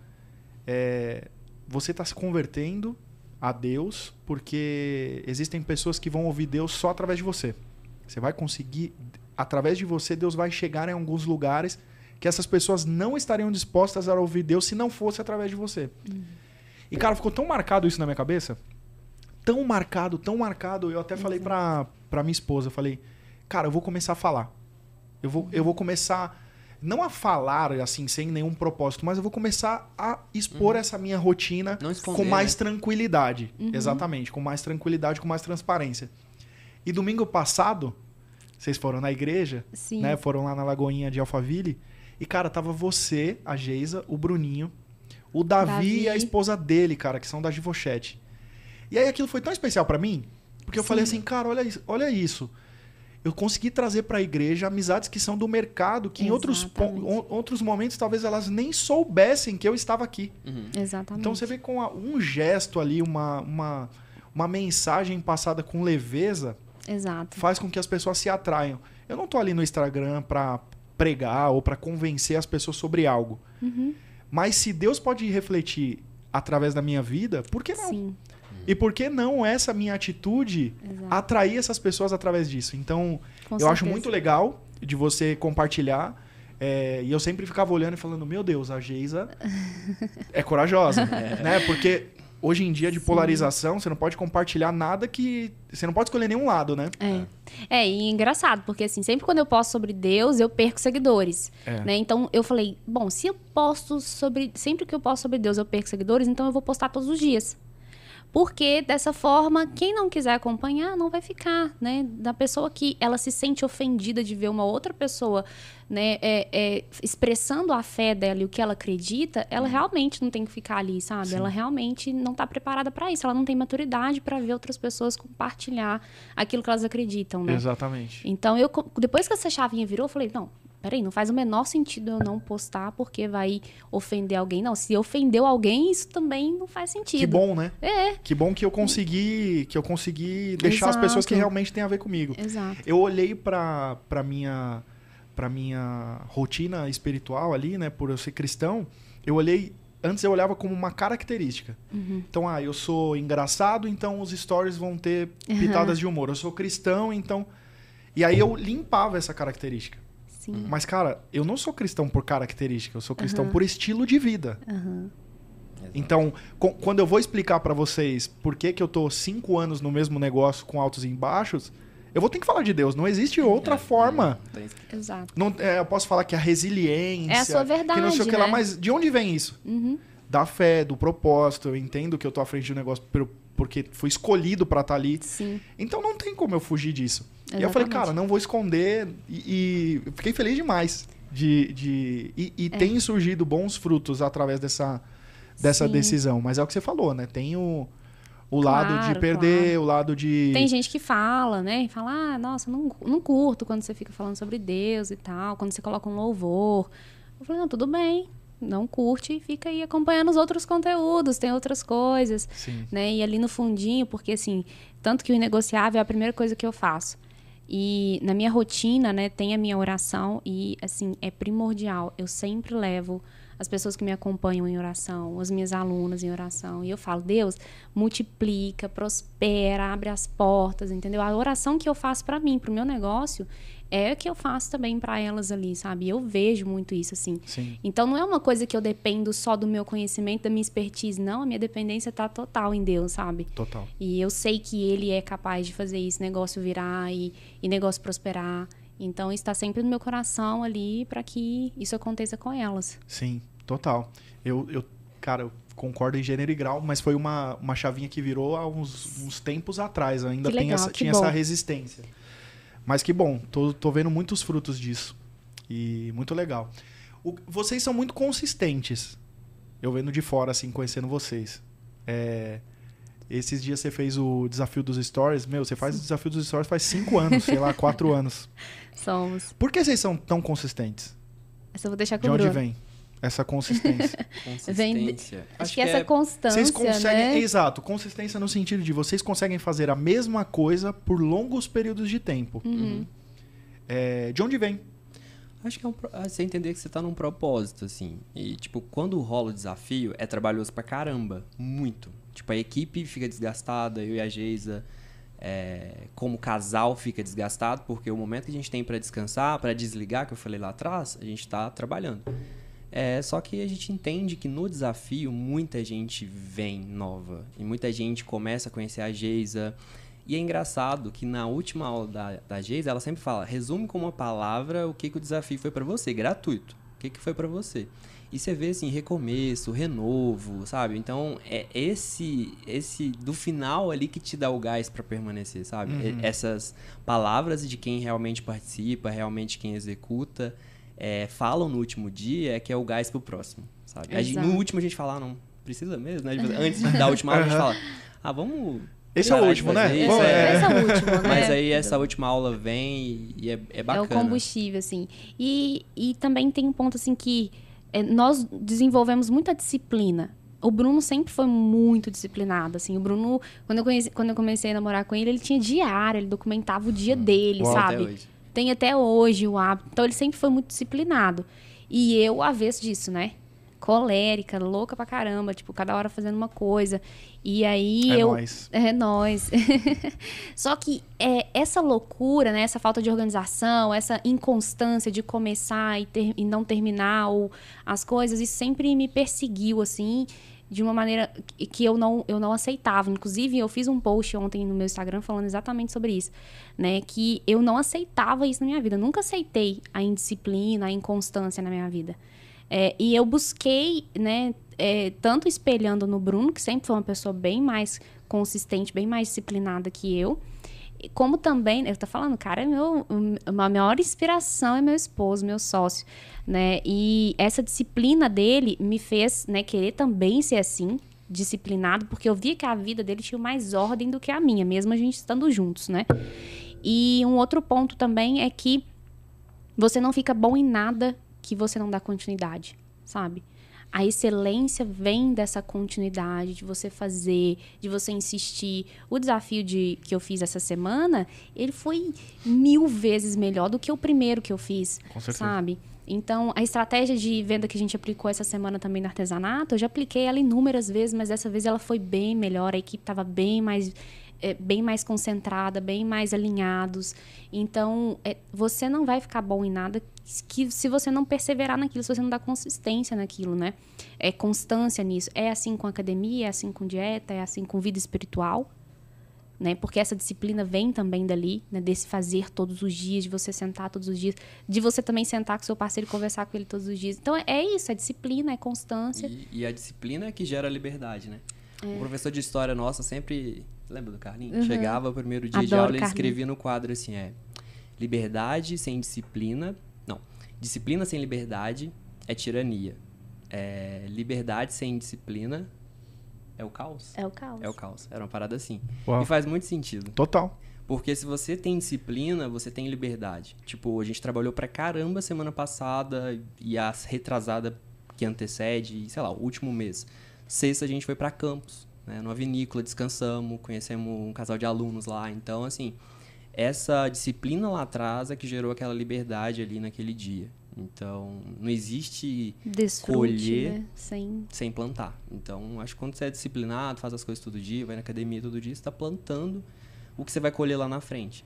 você tá se convertendo a Deus, porque existem pessoas que vão ouvir Deus só através de você. Você vai conseguir, através de você, Deus vai chegar em alguns lugares que essas pessoas não estariam dispostas a ouvir Deus se não fosse através de você. E, cara, ficou tão marcado isso na minha cabeça, tão marcado, eu até falei pra minha esposa, eu falei, cara, eu vou começar a falar. Eu vou começar... Não a falar, assim, sem nenhum propósito, mas eu vou começar a expor essa minha rotina com mais tranquilidade. Exatamente, com mais tranquilidade, com mais transparência. E domingo passado, vocês foram na igreja, né? Foram lá na Lagoinha de Alphaville. E, cara, tava você, a Geisa, o Bruninho, o Davi e a esposa dele, cara, que são da Givochete. E aí aquilo foi tão especial pra mim, porque eu falei assim, cara, olha isso. Eu consegui trazer para a igreja amizades que são do mercado, que em outros momentos talvez elas nem soubessem que eu estava aqui. Exatamente. Então você vê com um gesto ali, uma mensagem passada com leveza, faz com que as pessoas se atraiam. Eu não estou ali no Instagram para pregar ou para convencer as pessoas sobre algo. Mas se Deus pode refletir através da minha vida, por que não? Sim. E por que não essa minha atitude atrair essas pessoas através disso? Então, eu acho muito legal de você compartilhar. E eu sempre ficava olhando e falando, meu Deus, a Geisa é corajosa. Né? Porque hoje em dia de polarização, você não pode compartilhar nada que... Você não pode escolher nenhum lado, né? E é engraçado, porque assim, sempre quando eu posto sobre Deus, eu perco seguidores. Né? Então, eu falei, bom, se eu posto sobre... Sempre que eu posto sobre Deus, eu perco seguidores, então eu vou postar todos os dias. Porque, dessa forma, quem não quiser acompanhar não vai ficar, né? Da pessoa que ela se sente ofendida de ver uma outra pessoa, né, expressando a fé dela e o que ela acredita, ela realmente não tem que ficar ali, sabe? Sim. Ela realmente não está preparada para isso. Ela não tem maturidade para ver outras pessoas compartilhar aquilo que elas acreditam, né? Exatamente. Então, depois que essa chavinha virou, eu falei, não, peraí, não faz o menor sentido eu não postar porque vai ofender alguém. Não, se ofendeu alguém, isso também não faz sentido. Que bom, né? É. Que bom que eu consegui deixar as pessoas que Exato. realmente têm a ver comigo. Exato. Eu olhei pra minha rotina espiritual ali, né, por eu ser cristão, antes eu olhava como uma característica. Então, eu sou engraçado, então os stories vão ter pitadas de humor. Eu sou cristão, então... E aí eu limpava essa característica. Sim. Mas, cara, eu não sou cristão por característica, eu sou cristão por estilo de vida. Então, quando eu vou explicar pra vocês por que eu tô 5 anos no mesmo negócio com altos e baixos, eu vou ter que falar de Deus. Não existe outra forma. Exato. Não, eu posso falar que a resiliência... É a sua verdade, que não sei o que né? lá, mas de onde vem isso? Da fé, do propósito. Eu entendo que eu tô à frente de um negócio porque fui escolhido pra estar ali. Sim. Então não tem como eu fugir disso. Exatamente. E eu falei, cara, não vou esconder. E fiquei feliz demais. Tem surgido bons frutos através dessa Sim. decisão. Mas é o que você falou, né? Tem o lado de perder, claro. o lado de... Tem gente que fala, né? Fala, nossa, não curto quando você fica falando sobre Deus e tal, quando você coloca um louvor. Eu falei, não, tudo bem. Não curte e fica aí acompanhando os outros conteúdos, tem outras coisas. Sim. Né? E ali no fundinho, porque assim, tanto que o inegociável é a primeira coisa que eu faço. E na minha rotina, né, tem a minha oração e, assim, é primordial. Eu sempre levo as pessoas que me acompanham em oração, as minhas alunas em oração. E eu falo, Deus, multiplica, prospera, abre as portas, entendeu? A oração que eu faço pra mim, pro meu negócio, é a que eu faço também pra elas ali, sabe? Eu vejo muito isso, assim. Sim. Então, não é uma coisa que eu dependo só do meu conhecimento, da minha expertise. Não, a minha dependência tá total em Deus, sabe? Total. E eu sei que Ele é capaz de fazer isso, negócio virar e negócio prosperar. Então, isso tá sempre no meu coração ali para que isso aconteça com elas. Sim, total. Cara, eu concordo em gênero e grau, mas foi uma chavinha que virou há uns tempos atrás. Ainda Que legal, tinha que bom. essa resistência. Mas que bom, tô vendo muitos frutos disso. E muito legal. Vocês são muito consistentes. Eu vendo de fora, assim, conhecendo vocês. Esses dias você fez o desafio dos stories. Meu, você faz o desafio dos stories faz 5 anos, sei lá, 4 anos. Somos. Por que vocês são tão consistentes? Essa eu vou deixar com De o onde Bruno. vem essa consistência? Consistência. Acho que essa constância, Vocês conseguem... né? Exato, consistência no sentido de vocês conseguem fazer a mesma coisa por longos períodos de tempo. De onde vem? Acho que você entender que você tá num propósito, assim. E, tipo, quando rola o desafio, é trabalhoso pra caramba. Muito. Tipo, a equipe fica desgastada, eu e a Geisa, como casal, fica desgastado, porque o momento que a gente tem pra descansar, pra desligar, que eu falei lá atrás, a gente tá trabalhando. Só que a gente entende que no desafio, muita gente vem nova. E muita gente começa a conhecer a Geisa. E é engraçado que na última aula da Geisa, ela sempre fala, resume com uma palavra o que o desafio foi pra você, gratuito. O que foi pra você. E você vê, assim, recomeço, renovo, sabe? Então, é esse do final ali que te dá o gás pra permanecer, sabe? Essas palavras de quem realmente participa, realmente quem executa, falam no último dia, que é o gás pro próximo, sabe? No último a gente fala, não precisa mesmo, né? Antes da última aula a gente fala, vamos... Esse é o último, né? Esse é o último, né? Mas aí essa última aula vem e é bacana. É o combustível, assim. E também tem um ponto, assim, que nós desenvolvemos muita disciplina. O Bruno sempre foi muito disciplinado, assim. O Bruno, quando eu comecei a namorar com ele tinha diário, ele documentava o dia dele, Uau, sabe? Até hoje. Tem até hoje o hábito. Então, ele sempre foi muito disciplinado. E eu, avesso disso, né? Colérica, louca pra caramba, tipo, cada hora fazendo uma coisa. E aí Nóis. É nóis. Só que essa loucura, né? Essa falta de organização, essa inconstância de começar e não terminar as coisas, isso sempre me perseguiu, assim, de uma maneira que eu não aceitava. Inclusive, eu fiz um post ontem no meu Instagram falando exatamente sobre isso, né? Que eu não aceitava isso na minha vida. Eu nunca aceitei a indisciplina, a inconstância na minha vida. E eu busquei, né, tanto espelhando no Bruno, que sempre foi uma pessoa bem mais consistente, bem mais disciplinada que eu, como também, eu tô falando, cara, a maior inspiração é meu esposo, meu sócio, né? E essa disciplina dele me fez, né, querer também ser assim, disciplinado, porque eu via que a vida dele tinha mais ordem do que a minha, mesmo a gente estando juntos, né? E um outro ponto também é que você não fica bom em nada que você não dá continuidade, sabe? A excelência vem dessa continuidade, de você fazer, de você insistir. O desafio que eu fiz essa semana, ele foi 1000 vezes melhor do que o primeiro que eu fiz, Com certeza. sabe? Então, a estratégia de venda que a gente aplicou essa semana também no artesanato, eu já apliquei ela inúmeras vezes, mas dessa vez ela foi bem melhor, a equipe estava bem mais concentrada, bem mais alinhados. Então, você não vai ficar bom em nada se você não perseverar naquilo, se você não dá consistência naquilo, né? É constância nisso. É assim com academia, é assim com dieta, é assim com vida espiritual, né? Porque essa disciplina vem também dali, né? Desse fazer todos os dias, de você sentar todos os dias, de você também sentar com seu parceiro e conversar com ele todos os dias. Então, é isso, é disciplina, é constância. E a disciplina é que gera liberdade, né? O professor de história nossa sempre... Lembra do Carlinhos? Chegava o primeiro dia de aula e escrevia no quadro assim, liberdade sem disciplina... Não, disciplina sem liberdade é tirania. Liberdade sem disciplina é o caos. É o caos. É o caos. Era uma parada assim. Uau. E faz muito sentido. Total. Porque se você tem disciplina, você tem liberdade. Tipo, a gente trabalhou pra caramba semana passada e a retrasada que antecede, sei lá, o último mês. Sexta a gente foi pra campus, né, numa vinícola, descansamos, conhecemos um casal de alunos lá. Então, assim, essa disciplina lá atrás é que gerou aquela liberdade ali naquele dia. Então, não existe Desfrute, colher, né? sem plantar. Então, acho que quando você é disciplinado, faz as coisas todo dia, vai na academia todo dia, você está plantando o que você vai colher lá na frente.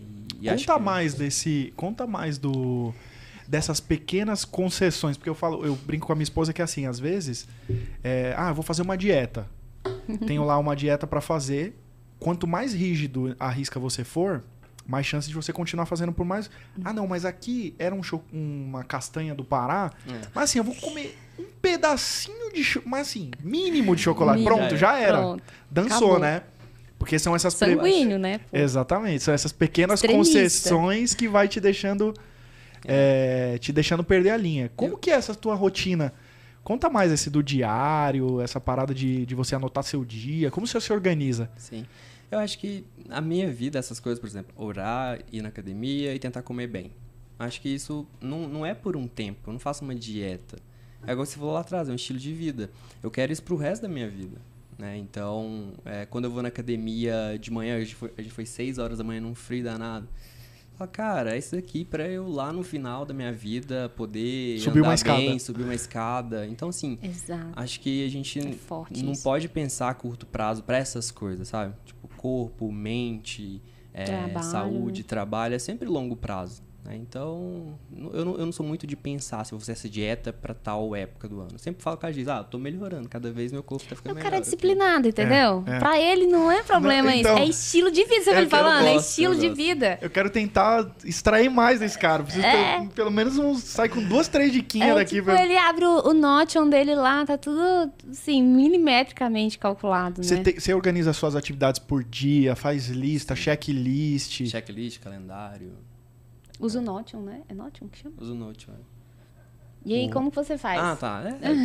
Conta mais dessas pequenas concessões, porque eu brinco com a minha esposa que assim, às vezes, eu vou fazer uma dieta. Tenho lá uma dieta para fazer. Quanto mais rígido a risca você for, mais chance de você continuar fazendo por mais... não, mas aqui era uma castanha do Pará. Mas assim, eu vou comer um pedacinho mas assim, mínimo de chocolate. Pronto, já era. Pronto. Dançou, acabou. Né? Porque são essas... Sanguíneo, né? Pô. Exatamente. São essas pequenas concessões que vai te deixando perder a linha. Como que é essa tua rotina? Conta mais esse do diário, essa parada de você anotar seu dia. Como você se organiza? Sim. Eu acho que a minha vida, essas coisas, por exemplo, orar, ir na academia e tentar comer bem. Acho que isso não é por um tempo. Eu não faço uma dieta. É igual você falou lá atrás, é um estilo de vida. Eu quero isso pro resto da minha vida. Né? Então, quando eu vou na academia de manhã, a gente foi 6 horas da manhã num frio danado. Cara, é isso aqui pra eu lá no final da minha vida poder subir uma escada. Então, assim, exato. Acho que a gente não pode pensar a curto prazo pra essas coisas, sabe? Tipo, corpo, mente, saúde, trabalho, é sempre longo prazo. Né? Então, eu não sou muito de pensar se eu vou fazer essa dieta pra tal época do ano. Eu sempre falo com a Giz, tô melhorando, cada vez meu corpo tá ficando melhor. O cara é disciplinado, entendeu? Pra ele não é problema então, isso. É estilo de vida, você vai falando, é estilo de vida. Eu quero tentar extrair mais desse cara. Preciso ter, pelo menos sair com 2, 3 diquinhas daqui. Tipo, ele abre o Notion dele lá, tá tudo, assim, milimetricamente calculado, né? Você organiza suas atividades por dia, faz lista, checklist. Checklist, calendário. Usa o Notion, né? É Notion que chama? Usa o Notion, E aí, como que você faz? Tá.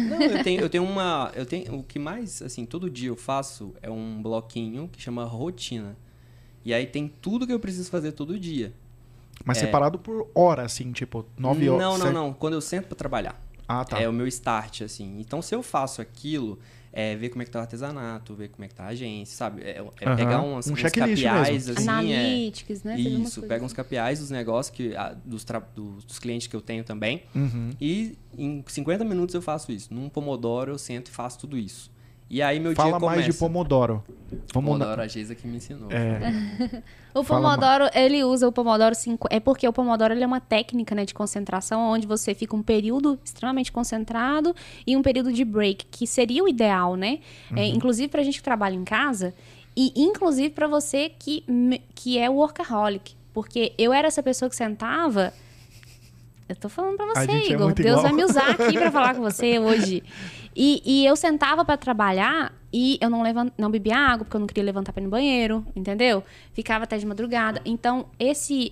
O que mais, assim, todo dia eu faço é um bloquinho que chama rotina. E aí tem tudo que eu preciso fazer todo dia. Mas separado por hora, assim, tipo, 9 horas? Não. Quando eu sento pra trabalhar. Tá. É o meu start, assim. Então, se eu faço aquilo... ver como é que tá o artesanato, ver como é que tá a agência, sabe? Pegar uns KPIs, assim. Analytics, né? Isso, pega uns KPIs dos negócios, dos clientes que eu tenho também. E em 50 minutos eu faço isso. Num Pomodoro eu sento e faço tudo isso. E aí meu dia começa. Fala mais de Pomodoro. Pomodoro, a Geisa que me ensinou. O Pomodoro, ele usa o Pomodoro 5. É porque o Pomodoro ele é uma técnica, né, de concentração, onde você fica um período extremamente concentrado e um período de break, que seria o ideal, né? Inclusive pra gente que trabalha em casa e inclusive pra você que é workaholic. Porque eu era essa pessoa que sentava Eu tô falando pra A você, gente é Igor. muito Deus igual. vai me usar aqui pra falar com você hoje. E eu sentava pra trabalhar e eu não bebia água, porque eu não queria levantar pra ir no banheiro, entendeu? Ficava até de madrugada. Então, esse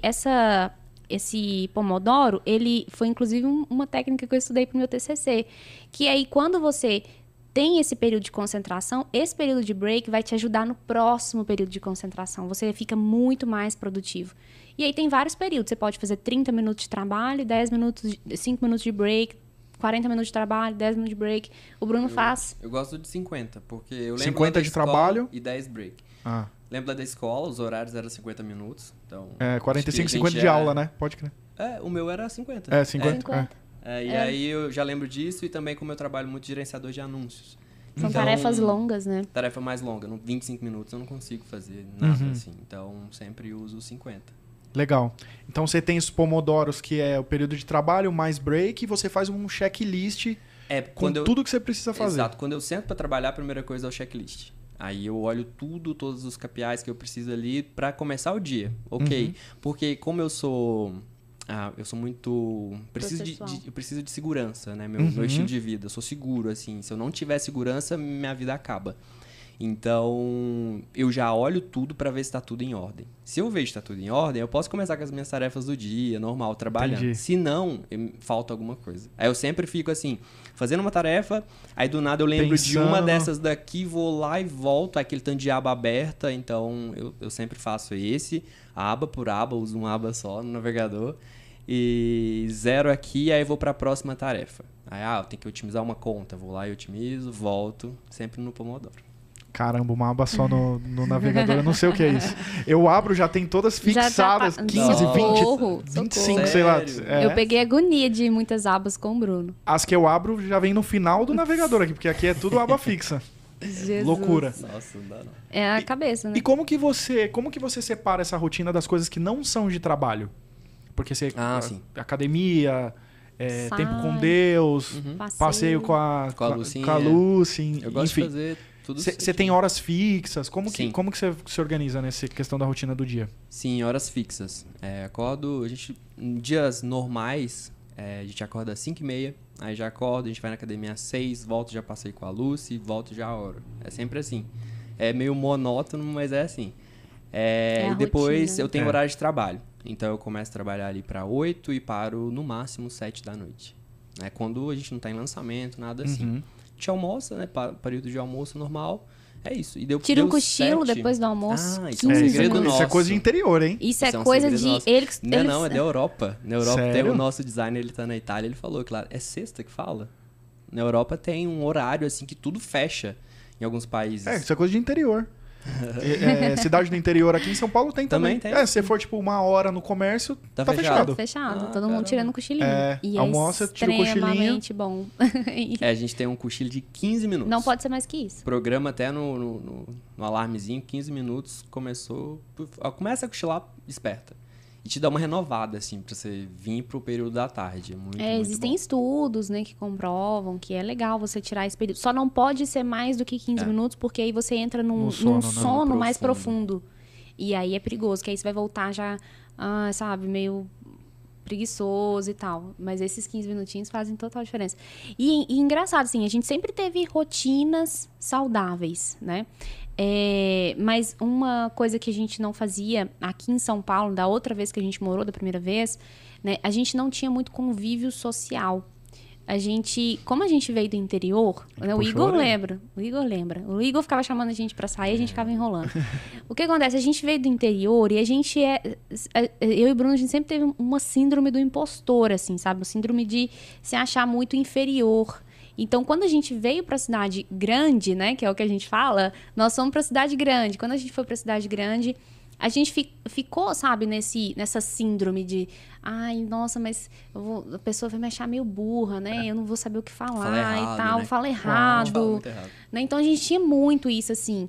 Pomodoro, ele foi inclusive uma técnica que eu estudei pro meu TCC. Que aí, quando você tem esse período de concentração, esse período de break vai te ajudar no próximo período de concentração. Você fica muito mais produtivo. E aí tem vários períodos. Você pode fazer 30 minutos de trabalho, 5 minutos de break, 40 minutos de trabalho, 10 minutos de break. O Bruno faz. Eu gosto de 50, porque eu lembro 50 da de escola trabalho? E 10 break. Ah. Lembro lá da escola, os horários eram 50 minutos. Então, 45, acho que a 50 gente de aula, né? Pode crer. O meu era 50. 50. E aí eu já lembro disso e também como eu trabalho muito gerenciador de anúncios. São Então, tarefas longas, né? Tarefa mais longa. 25 minutos eu não consigo fazer nada assim. Então, sempre uso 50. Legal. Então você tem os pomodoros, que é o período de trabalho, mais break, e você faz um checklist com tudo que você precisa fazer. Exato. Quando eu sento para trabalhar, a primeira coisa é o checklist. Aí eu olho todos os KPIs que eu preciso ali para começar o dia. Ok. Porque como eu sou muito... Eu preciso de segurança, né? Meu estilo de vida. Eu sou seguro, assim. Se eu não tiver segurança, minha vida acaba. Então, eu já olho tudo para ver se está tudo em ordem. Se eu vejo que está tudo em ordem, eu posso começar com as minhas tarefas do dia, normal, trabalhando. Entendi. Se não, falta alguma coisa. Aí eu sempre fico assim, fazendo uma tarefa, aí do nada eu lembro de uma dessas daqui, vou lá e volto, aquele tanto de aba aberta, então eu sempre faço aba por aba, uso uma aba só no navegador, e zero aqui, aí vou para a próxima tarefa. Aí, eu tenho que otimizar uma conta, vou lá e otimizo, volto, sempre no Pomodoro. Caramba, uma aba só no navegador, eu não sei o que é isso. Eu abro, já tem todas fixadas, 15, 20, 25, sei lá. Eu peguei agonia de muitas abas com o Bruno. As que eu abro já vem no final do navegador aqui, porque aqui é tudo aba fixa. Jesus. Loucura. Nossa, não dá não. É a cabeça, né? E como que você separa essa rotina das coisas que não são de trabalho? Porque você... sim. Academia... tempo com Deus, passeio com a Lucy, eu gosto enfim. de fazer tudo Você tem horas fixas? Como que Sim. você se organiza nessa questão da rotina do dia? Sim, horas fixas. Acordo, em dias normais, a gente acorda às 5h30, aí já acorda, a gente vai na academia às 6, volto, já passei com a Lucy, volto já a hora. É sempre assim. É meio monótono, mas é assim. E depois rotina. eu tenho horário de trabalho. Então eu começo a trabalhar ali para 8 e paro no máximo 7 da noite. Quando a gente não tá em lançamento, nada assim. A gente almoça, né? Período de almoço normal. É isso. E Tira um cochilo depois do almoço. Isso é um segredo nosso. Isso é coisa de interior, hein? Isso é coisa de... Não, é da Europa. Na Europa Sério? tem o nosso designer, ele tá na Itália, ele falou, claro, é sexta que fala. Na Europa tem um horário, assim, que tudo fecha em alguns países. Isso é coisa de interior. Cidade do interior aqui em São Paulo tem também. Tem. Se você for tipo 1 hora no comércio, tá fechado. Fechado. Todo mundo tirando cochilinho. E almoça, tira o cochilinho. Extremamente bom. A gente tem um cochilo de 15 minutos. Não pode ser mais que isso. Programa até no alarmezinho, 15 minutos, começa a cochilar, desperta. E te dá uma renovada, assim, pra você vir pro período da tarde. Muito existem bom. estudos, né, que comprovam que é legal você tirar esse período. Só não pode ser mais do que 15 minutos, porque aí você entra num sono mais profundo. E aí é perigoso, que aí você vai voltar já, sabe, meio preguiçoso e tal. Mas esses 15 minutinhos fazem total diferença. E engraçado, assim, a gente sempre teve rotinas saudáveis, né? Mas uma coisa que a gente não fazia aqui em São Paulo, da outra vez que a gente morou, da primeira vez, né, a gente não tinha muito convívio social. Como a gente veio do interior, né, o Igor lembra. O Igor ficava chamando a gente pra sair, a gente ficava enrolando. O que acontece? A gente veio do interior e a gente eu e o Bruno, a gente sempre teve uma síndrome do impostor, assim, sabe? Uma síndrome de se achar muito inferior. Então, quando a gente veio para a cidade grande, né, que é o que a gente fala, nós fomos para a cidade grande. Quando a gente foi para a cidade grande, a gente ficou, sabe, nessa síndrome de... nossa, mas a pessoa vai me achar meio burra, né? Eu não vou saber o que falar e tal. Né? Fala errado. Né? Então, a gente tinha muito isso, assim.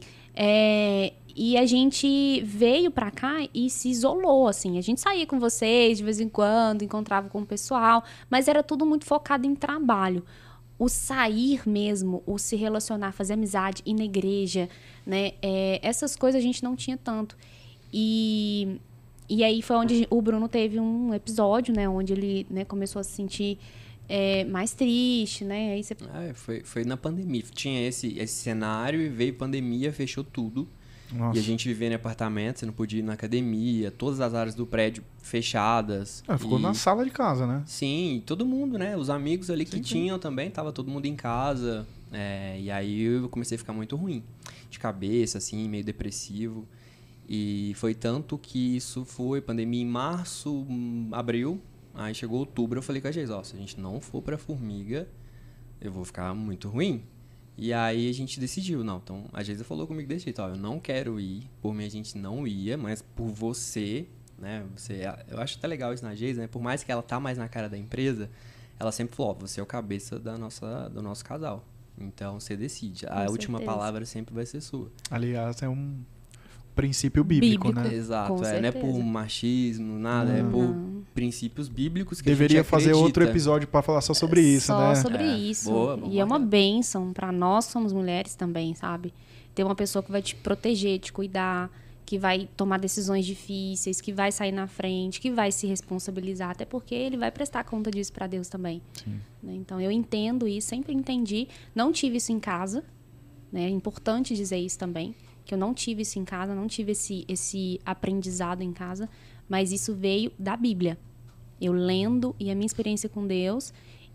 E a gente veio pra cá e se isolou, assim. A gente saía com vocês de vez em quando, encontrava com o pessoal, mas era tudo muito focado em trabalho. O sair mesmo, o se relacionar, fazer amizade, ir na igreja, né? Essas coisas a gente não tinha tanto. E E aí foi onde o Bruno teve um episódio, né? Onde ele, né, começou a se sentir mais triste, né? Aí você... Foi na pandemia. Tinha esse cenário e veio pandemia, fechou tudo. Nossa. E a gente vivia em apartamento, você não podia ir na academia, todas as áreas do prédio fechadas. Ficou na sala de casa, né? Sim, todo mundo, né? Os amigos ali que tinham também, tava todo mundo em casa. E aí eu comecei a ficar muito ruim. De cabeça, assim, meio depressivo. E foi tanto que isso foi pandemia em março, abril. Aí chegou outubro, eu falei com a Geis, se a gente não for pra Formiga, eu vou ficar muito ruim. E aí a gente decidiu, não, então a Geisa falou comigo desse jeito, eu não quero ir, por mim a gente não ia, mas por você, né, eu acho até legal isso na Geisa, né, por mais que ela tá mais na cara da empresa, ela sempre falou, você é o cabeça do nosso casal, então você decide, a última palavra sempre vai ser sua. Aliás, é um princípio bíblico, né? Exato, não é por machismo, nada, é por princípios bíblicos que deveria a gente acredita. Fazer outro episódio para falar só sobre isso, né? Só sobre isso. Boa, e é uma bênção para nós, somos mulheres também, sabe? Ter uma pessoa que vai te proteger, te cuidar, que vai tomar decisões difíceis, que vai sair na frente, que vai se responsabilizar, até porque ele vai prestar conta disso para Deus também. Sim. Então, eu entendo isso, sempre entendi. Não tive isso em casa, né? É importante dizer isso também, que eu não tive isso em casa, não tive esse aprendizado em casa, mas isso veio da Bíblia. Eu lendo e a minha experiência com Deus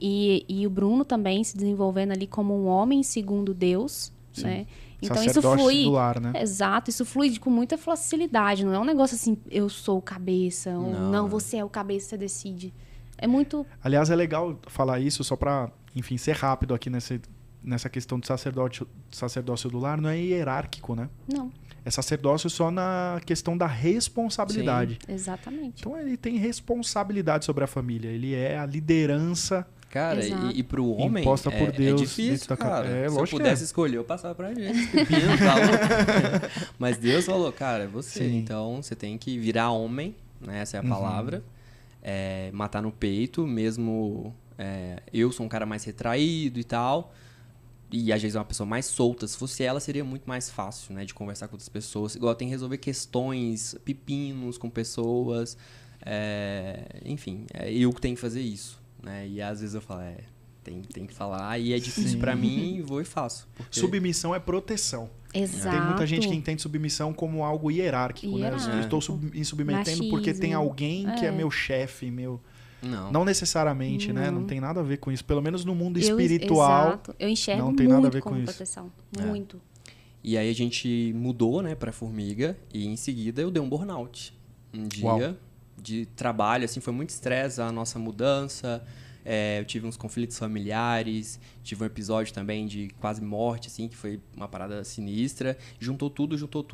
e o Bruno também se desenvolvendo ali como um homem segundo Deus, Sim. né? Então Sacerdote isso flui, do lar, né? Exato, isso flui com muita facilidade, não é um negócio assim, eu sou o cabeça, ou não, você é o cabeça, você decide. É muito... Aliás, é legal falar isso só para, enfim, ser rápido aqui nessa questão do sacerdócio do lar, não é hierárquico, né? Não. É sacerdócio só na questão da responsabilidade. Sim, exatamente. Então ele tem responsabilidade sobre a família. Ele é a liderança. Cara, e pro homem imposta por Deus é difícil, cara. Se eu lógico pudesse escolher, eu passava pra gente. Pepino, tá louco? Mas Deus falou, cara, é você. Sim. Então você tem que virar homem, né? Essa é a palavra. Matar no peito, mesmo eu sou um cara mais retraído e tal. E às vezes é uma pessoa mais solta. Se fosse ela, seria muito mais fácil, né? De conversar com outras pessoas. Igual tem que resolver questões, pepinos com pessoas. Enfim, é eu que tenho que fazer isso. Né? E às vezes eu falo, tem que falar. E é difícil pra mim, vou e faço. Porque... Submissão é proteção. Exato. Tem muita gente que entende submissão como algo hierárquico, né? Eu estou me submetendo porque tem alguém que é meu chefe, meu... Não necessariamente, né? Não tem nada a ver com isso. Pelo menos no mundo espiritual. Exato. Eu enxergo não tem muito nada a ver como com proteção. Muito. E aí a gente mudou, né, pra Formiga. E em seguida eu dei um burnout. Um dia de trabalho, assim, foi muito estresse a nossa mudança. Eu tive uns conflitos familiares. Tive um episódio também de quase morte, assim, que foi uma parada sinistra. Juntou tudo,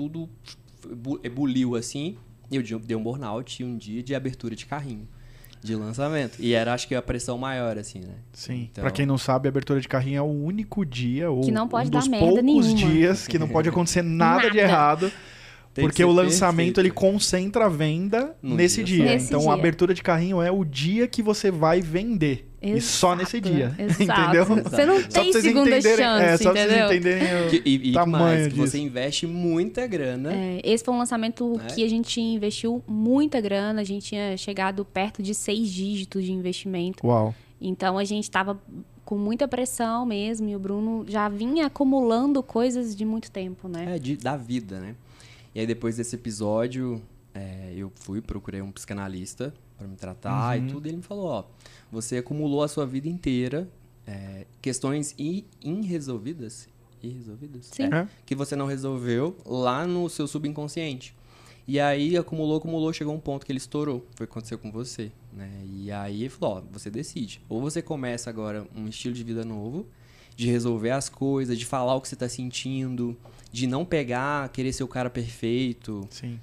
ebuliu, assim. E eu dei um burnout e um dia de abertura de carrinho. De lançamento. E era, acho que, a pressão maior, assim, né? Sim. Então... Pra quem não sabe, a abertura de carrinho é o único dia, ou que não pode um dos dar merda poucos nenhuma. dias que não pode acontecer nada de errado. Porque o lançamento, ele concentra a venda nesse dia. Então, a abertura de carrinho é o dia que você vai vender. Exato, e só nesse dia. Exato. Entendeu? Você não tem segunda chance, só entendeu? pra vocês entenderem o tamanho disso. Você investe muita grana. Esse foi um lançamento que a gente investiu muita grana. A gente tinha chegado perto de 6 dígitos de investimento. Uau. Então, a gente estava com muita pressão mesmo. E o Bruno já vinha acumulando coisas de muito tempo, né? Da vida, né? E aí, depois desse episódio, eu procurei um psicanalista para me tratar e tudo. E ele me falou, você acumulou a sua vida inteira questões irresolvidas. Sim. Que você não resolveu lá no seu subconsciente. E aí, acumulou, chegou um ponto que ele estourou. Foi o que aconteceu com você, né? E aí, ele falou, você decide. Ou você começa agora um estilo de vida novo, de resolver as coisas, de falar o que você está sentindo, de não pegar, querer ser o cara perfeito. Sim.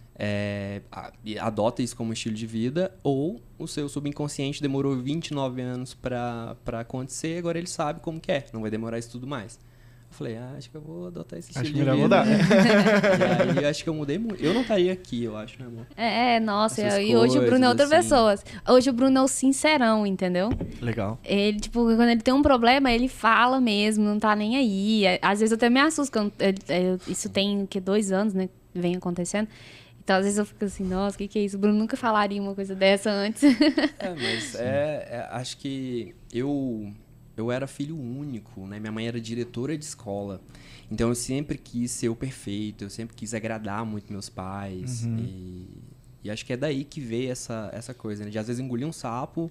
Adota isso como estilo de vida, ou o seu subconsciente demorou 29 anos para acontecer, agora ele sabe como que é, não vai demorar isso tudo mais. Eu falei, acho que eu vou adotar esse estilo de vida. Acho melhor mudar. E aí, acho que eu mudei muito. Eu não estaria aqui, eu acho, né, amor? Nossa, essas e hoje o Bruno é outra coisas, pessoa. Hoje o Bruno é o sincerão, entendeu? Legal. Ele, tipo, quando ele tem um problema, ele fala mesmo, não tá nem aí. Às vezes eu até me assusto, isso tem, 2 anos, né, vem acontecendo. Então, às vezes eu fico assim, nossa, o que é isso? O Bruno nunca falaria uma coisa dessa antes. Mas acho que eu era filho único, né? Minha mãe era diretora de escola. Então eu sempre quis ser o perfeito, eu sempre quis agradar muito meus pais. E acho que é daí que veio essa coisa, né? De às vezes engolir um sapo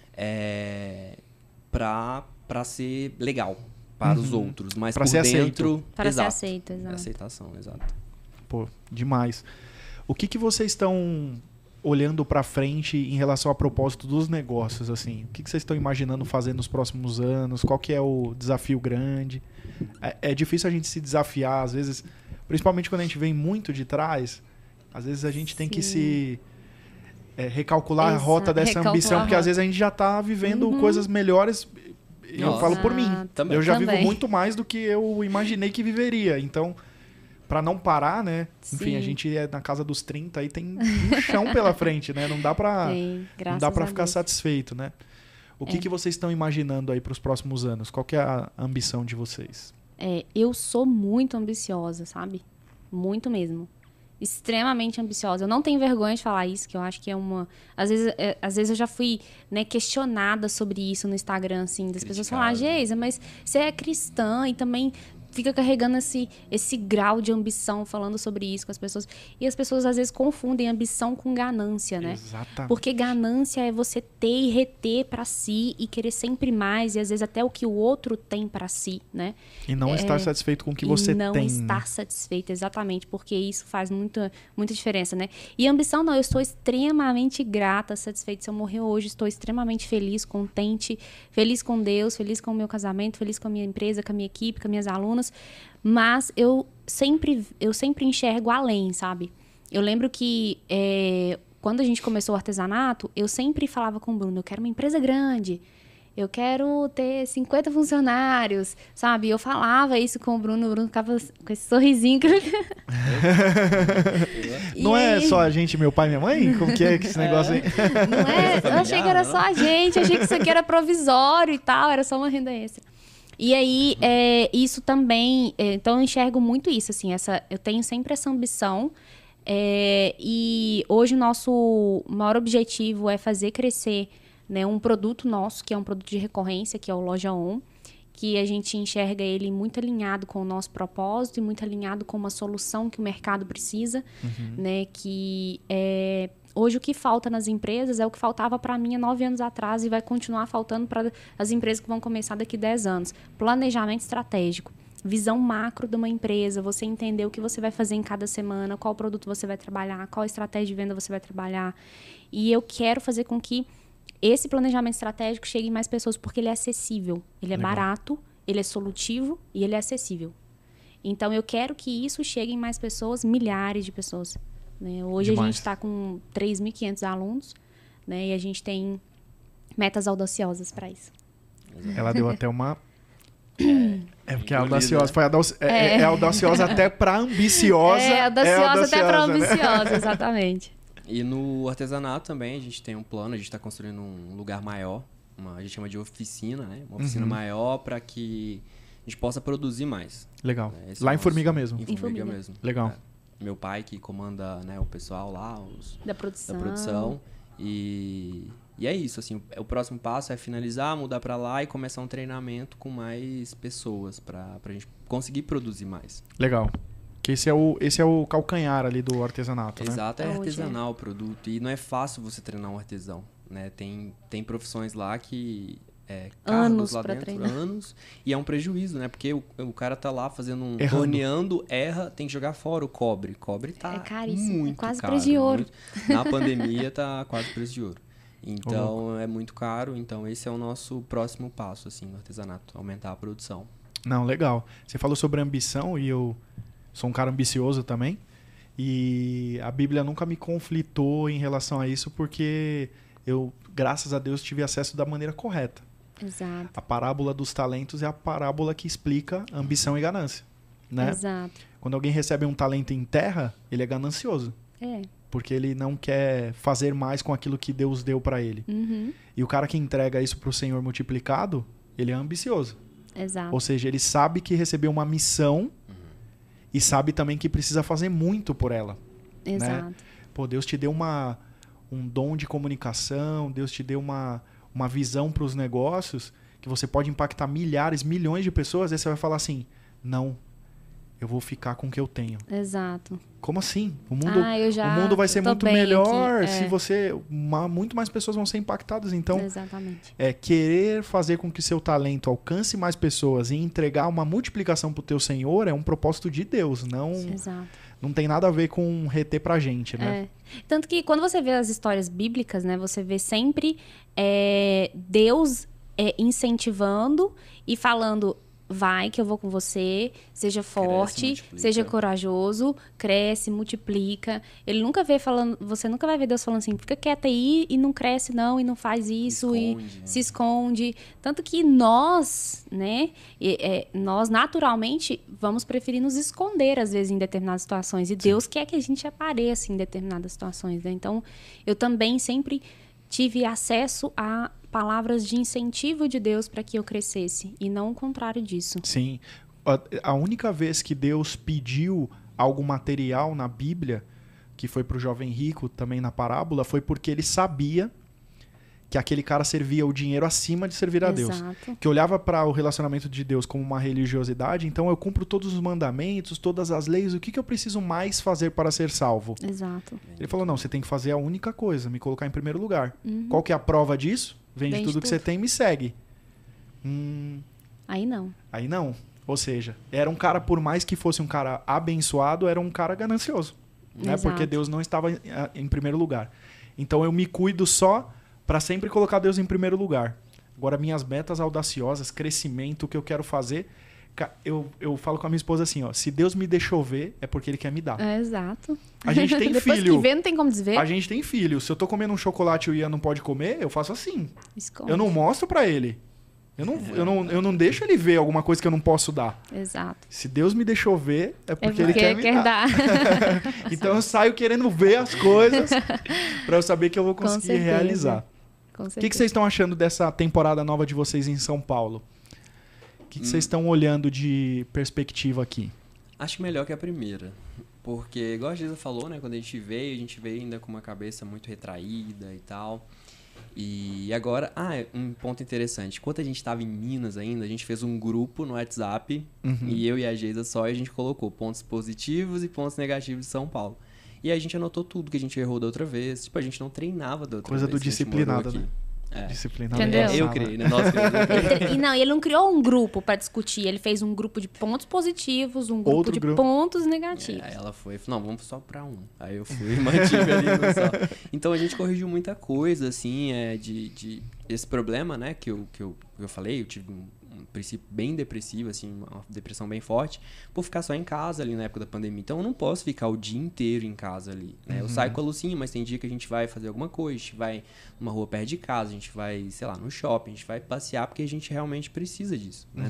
pra ser legal para os outros. Mas Pra por ser dentro... aceito. Para ser Exato. aceito, exato. Aceitação, exato. Pô, demais. O que vocês estão olhando para frente em relação a propósito dos negócios, assim? O que vocês estão imaginando fazer nos próximos anos? Qual que é o desafio grande? É difícil a gente se desafiar, às vezes, principalmente quando a gente vem muito de trás, às vezes a gente tem que se recalcular a rota dessa ambição, porque às vezes a gente já está vivendo coisas melhores. Eu falo por mim. Também. Eu já vivo muito mais do que eu imaginei que viveria. Então, pra não parar, né? Enfim, Sim. a gente é na casa dos 30 e tem um chão pela frente, né? Não dá pra, não dá pra ficar satisfeito, né? O que vocês estão imaginando aí pros próximos anos? Qual que é a ambição de vocês? Eu sou muito ambiciosa, sabe? Muito mesmo. Extremamente ambiciosa. Eu não tenho vergonha de falar isso, que eu acho que é uma... Às vezes eu já fui, né, questionada sobre isso no Instagram, assim, das pessoas falarem, Geisa, mas você é cristã e também fica carregando esse grau de ambição, falando sobre isso com as pessoas. E as pessoas, às vezes, confundem ambição com ganância, né? Exatamente. Porque ganância é você ter e reter pra si e querer sempre mais, e às vezes até o que o outro tem pra si, né? E não estar satisfeito com o que você e não tem. estar satisfeito, exatamente, porque isso faz muita diferença, né? E ambição não, eu estou extremamente grata, satisfeita. Se eu morrer hoje, estou extremamente feliz, contente, feliz com Deus, feliz com o meu casamento, feliz com a minha empresa, com a minha equipe, com as minhas alunas, mas eu sempre enxergo além, sabe? Eu lembro que quando a gente começou o artesanato, eu sempre falava com o Bruno, eu quero uma empresa grande, eu quero ter 50 funcionários, sabe? Eu falava isso com o Bruno ficava com esse sorrisinho. Não é só a gente, meu pai e minha mãe? Como que é esse negócio aí? Não é? Eu achei que era só a gente, achei que isso aqui era provisório e tal, era só uma renda extra. E aí, isso também... então, eu enxergo muito isso, assim, eu tenho sempre essa ambição. E hoje o nosso maior objetivo é fazer crescer, né, um produto nosso, que é um produto de recorrência, que é o Loja On, que a gente enxerga ele muito alinhado com o nosso propósito e muito alinhado com uma solução que o mercado precisa, né, que hoje o que falta nas empresas é o que faltava para mim há 9 anos atrás e vai continuar faltando para as empresas que vão começar daqui a 10 anos. Planejamento estratégico. Visão macro de uma empresa, você entender o que você vai fazer em cada semana, qual produto você vai trabalhar, qual estratégia de venda você vai trabalhar. E eu quero fazer com que esse planejamento estratégico chegue em mais pessoas, porque ele é acessível, ele é barato, ele é solutivo e ele é acessível. Então, eu quero que isso chegue em mais pessoas, milhares de pessoas. Né? Hoje a gente está com 3.500 alunos, né? E a gente tem metas audaciosas para isso. Ela deu até uma... porque a audaciosa foi audaciosa até para ambiciosa. Audaciosa até para ambiciosa, né? Exatamente. E no artesanato também a gente tem um plano, a gente está construindo um lugar maior, a gente chama de oficina, né? Uma oficina maior para que a gente possa produzir mais. Legal. Lá em Formiga mesmo. Em Formiga mesmo. Legal. Meu pai que comanda, né, o pessoal lá, da produção. E é isso, assim, o próximo passo é finalizar, mudar para lá e começar um treinamento com mais pessoas para a gente conseguir produzir mais. Legal. Que esse é o calcanhar ali do artesanato, né? Exato, é artesanal o produto. E não é fácil você treinar um artesão, né? Tem profissões lá que... anos lá pra dentro, treinar. anos, e é um prejuízo, né? Porque o cara tá lá fazendo Errando. erra, tem que jogar fora o cobre. Cobre tá caríssimo, muito quase caro, preço de ouro. Na pandemia tá quase preço de ouro. Então, é muito caro. Então, esse é o nosso próximo passo, assim, no artesanato. Aumentar a produção. Não, legal. Você falou sobre ambição e eu sou um cara ambicioso também. E a Bíblia nunca me conflitou em relação a isso porque eu, graças a Deus, tive acesso da maneira correta. Exato. A parábola dos talentos é a parábola que explica ambição e ganância, né? Exato. Quando alguém recebe um talento em terra, ele é ganancioso. Porque ele não quer fazer mais com aquilo que Deus deu para ele. E o cara que entrega isso pro Senhor multiplicado, ele é ambicioso. Exato. Ou seja, ele sabe que recebeu uma missão e sabe também que precisa fazer muito por ela. Exato. Né? Pô, Deus te deu um dom de comunicação, Deus te deu uma visão para os negócios que você pode impactar milhares, milhões de pessoas, aí você vai falar assim, não, eu vou ficar com o que eu tenho. Exato. Como assim? O mundo vai ser muito melhor se muito mais pessoas vão ser impactadas. Então, exatamente. Querer fazer com que seu talento alcance mais pessoas e entregar uma multiplicação pro teu Senhor é um propósito de Deus, não tem nada a ver com reter pra gente, né? Tanto que quando você vê as histórias bíblicas, né, você vê sempre Deus incentivando e falando, vai que eu vou com você, seja forte, seja corajoso, cresce, multiplica. Ele nunca vê falando, você nunca vai ver Deus falando assim, fica quieta aí e não cresce não, e não faz isso, se esconde. Tanto que nós, né, nós naturalmente vamos preferir nos esconder às vezes em determinadas situações. E Deus quer que a gente apareça em determinadas situações, né? Então, eu também sempre tive acesso a palavras de incentivo de Deus para que eu crescesse, e não o contrário disso. Sim. A única vez que Deus pediu algo material na Bíblia, que foi para o jovem rico, também na parábola, foi porque ele sabia que aquele cara servia o dinheiro acima de servir a Deus. Que olhava para o relacionamento de Deus como uma religiosidade, então eu cumpro todos os mandamentos, todas as leis, o que eu preciso mais fazer para ser salvo? Exato. Ele falou, não, você tem que fazer a única coisa, me colocar em primeiro lugar. Qual que é a prova disso? Vende tudo que você tem e me segue. Aí não. Ou seja, era um cara, por mais que fosse um cara abençoado, era um cara ganancioso. Né? Porque Deus não estava em primeiro lugar. Então eu me cuido só para sempre colocar Deus em primeiro lugar. Agora, minhas metas audaciosas, crescimento, o que eu quero fazer, eu falo com a minha esposa assim, ó, se Deus me deixou ver, é porque Ele quer me dar. Exato. A gente tem Depois filho. Que vê, não tem como desver. A gente tem filho. Se eu tô comendo um chocolate e o Ian não pode comer, eu faço assim. Esconde. Eu não mostro para ele. Eu não deixo ele ver alguma coisa que eu não posso dar. Exato. Se Deus me deixou ver, é porque Ele quer me dar. dar. Então eu saio querendo ver as coisas para eu saber que eu vou conseguir realizar. Com certeza. O que vocês estão achando dessa temporada nova de vocês em São Paulo? O que vocês estão olhando de perspectiva aqui? Acho melhor que a primeira. Porque, igual a Geisa falou, né? Quando a gente veio ainda com uma cabeça muito retraída e tal. E agora, um ponto interessante. Enquanto a gente estava em Minas ainda, a gente fez um grupo no WhatsApp. E eu e a Geisa só, e a gente colocou pontos positivos e pontos negativos de São Paulo. E aí a gente anotou tudo que a gente errou da outra vez. Tipo, a gente não treinava da outra vez. Coisa do disciplinado, né? Disciplinado. Entendeu? Eu criei, né? Nós criamos. E ele não criou um grupo para discutir. Ele fez um grupo de pontos positivos, um grupo de pontos negativos. Aí ela foi, não, vamos só para um. Aí eu fui e mantive ali no só. Então a gente corrigiu muita coisa, assim, de esse problema, né, que eu falei. Eu tive um princípio bem depressivo, assim, uma depressão bem forte, por ficar só em casa ali na época da pandemia. Então eu não posso ficar o dia inteiro em casa ali, né? Eu saio com a Lucinha, mas tem dia que a gente vai fazer alguma coisa, a gente vai numa rua perto de casa, a gente vai, sei lá, no shopping, a gente vai passear porque a gente realmente precisa disso, né?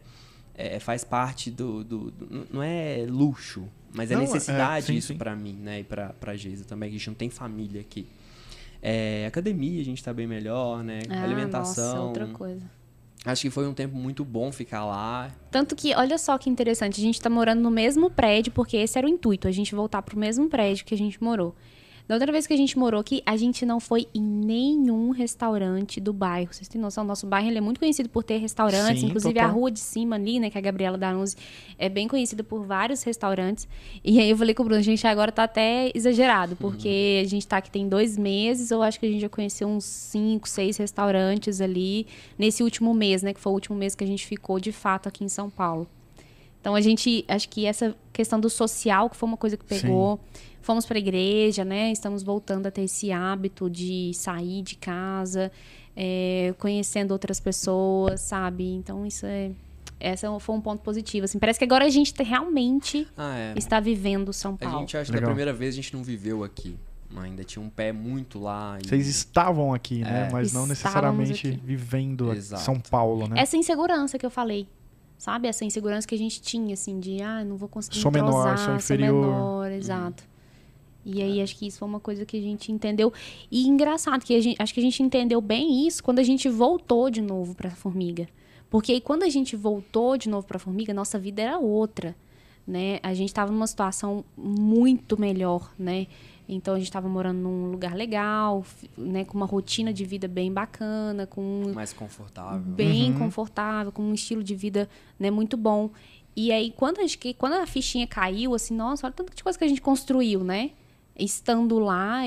Não faz parte não é luxo, mas é necessidade isso pra mim, né? E pra Geisa também, que a gente não tem família aqui. Academia, a gente tá bem melhor, né? Alimentação. Nossa, outra coisa. Acho que foi um tempo muito bom ficar lá. Tanto que, olha só que interessante, a gente tá morando no mesmo prédio, porque esse era o intuito, a gente voltar pro mesmo prédio que a gente morou. Da outra vez que a gente morou aqui, a gente não foi em nenhum restaurante do bairro. Vocês têm noção? Nosso bairro ele é muito conhecido por ter restaurantes. Sim, inclusive, total. a rua de cima ali, né, que é a Gabriela Danuzzi, é bem conhecida por vários restaurantes. E aí eu falei com o Bruno, a gente agora tá até exagerado, porque a gente tá aqui tem 2 meses, eu acho que a gente já conheceu uns 5, 6 restaurantes ali nesse último mês, né, que foi o último mês que a gente ficou de fato aqui em São Paulo. Então, acho que essa questão do social, que foi uma coisa que pegou. Sim. Fomos para a igreja, né? Estamos voltando a ter esse hábito de sair de casa, conhecendo outras pessoas, sabe? Então, esse foi um ponto positivo. Assim, parece que agora a gente realmente está vivendo São Paulo. A gente acha que a primeira vez a gente não viveu aqui. Ainda tinha um pé muito lá. Vocês estavam aqui, né? Mas não necessariamente vivendo São Paulo, né? Essa insegurança que eu falei. Sabe? Essa insegurança que a gente tinha, assim, de não vou conseguir sou menor, sou inferior. Sou menor, exato. E aí, acho que isso foi uma coisa que a gente entendeu. E engraçado, que acho que a gente entendeu bem isso quando a gente voltou de novo pra Formiga. Porque aí, quando a gente voltou de novo pra Formiga, nossa vida era outra. né? A gente estava numa situação muito melhor, né? Então, a gente estava morando num lugar legal, né? Com uma rotina de vida bem bacana, com... Mais confortável. Bem confortável, com um estilo de vida, né, muito bom. E aí, quando a fichinha caiu, assim, nossa, olha tanta coisa que a gente construiu, né? Estando lá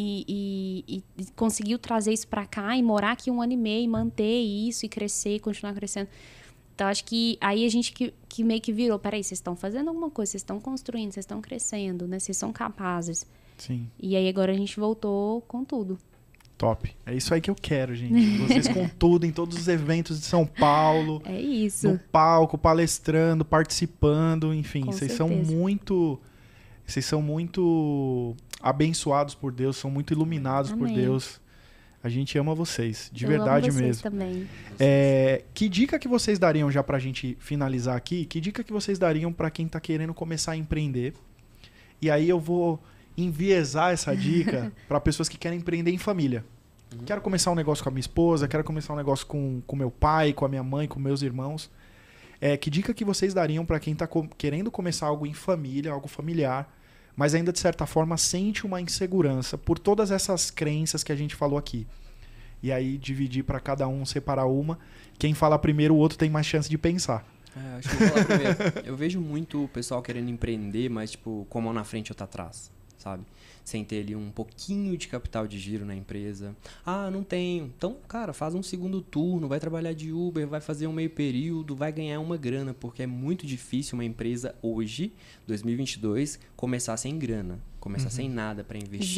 e conseguiu trazer isso para cá e morar aqui 1 ano e meio, e manter isso e crescer, continuar crescendo. Então, acho que aí a gente que meio que virou, peraí, vocês estão fazendo alguma coisa, vocês estão construindo, vocês estão crescendo, né? Vocês são capazes. Sim. E aí agora a gente voltou com tudo. Top. É isso aí que eu quero, gente. Vocês com tudo, em todos os eventos de São Paulo. É isso. No palco, palestrando, participando, enfim. Com Vocês certeza. são muito abençoados por Deus, são muito iluminados por Amém. Deus. A gente ama vocês, de Eu verdade amo vocês mesmo. também. Que dica que vocês dariam, já pra gente finalizar aqui, que dica que vocês dariam pra quem tá querendo começar a empreender? E aí eu vou enviesar essa dica pra pessoas que querem empreender em família. Quero começar um negócio com a minha esposa, quero começar um negócio com meu pai, com a minha mãe, com meus irmãos. Que dica que vocês dariam pra quem tá querendo começar algo em família, algo familiar, mas ainda de certa forma sente uma insegurança por todas essas crenças que a gente falou aqui? E aí dividir pra cada um, separar uma. Quem fala primeiro, o outro tem mais chance de pensar. Acho que eu vou falar primeiro. Eu vejo muito o pessoal querendo empreender, mas tipo, com a mão na frente e outra atrás, sabe? Sem ter ali um pouquinho de capital de giro na empresa. Ah, não tenho. Então, cara, faz um segundo turno, vai trabalhar de Uber, vai fazer um meio período, vai ganhar uma grana, porque é muito difícil uma empresa hoje, 2022, começar sem grana. Começar sem nada para investir.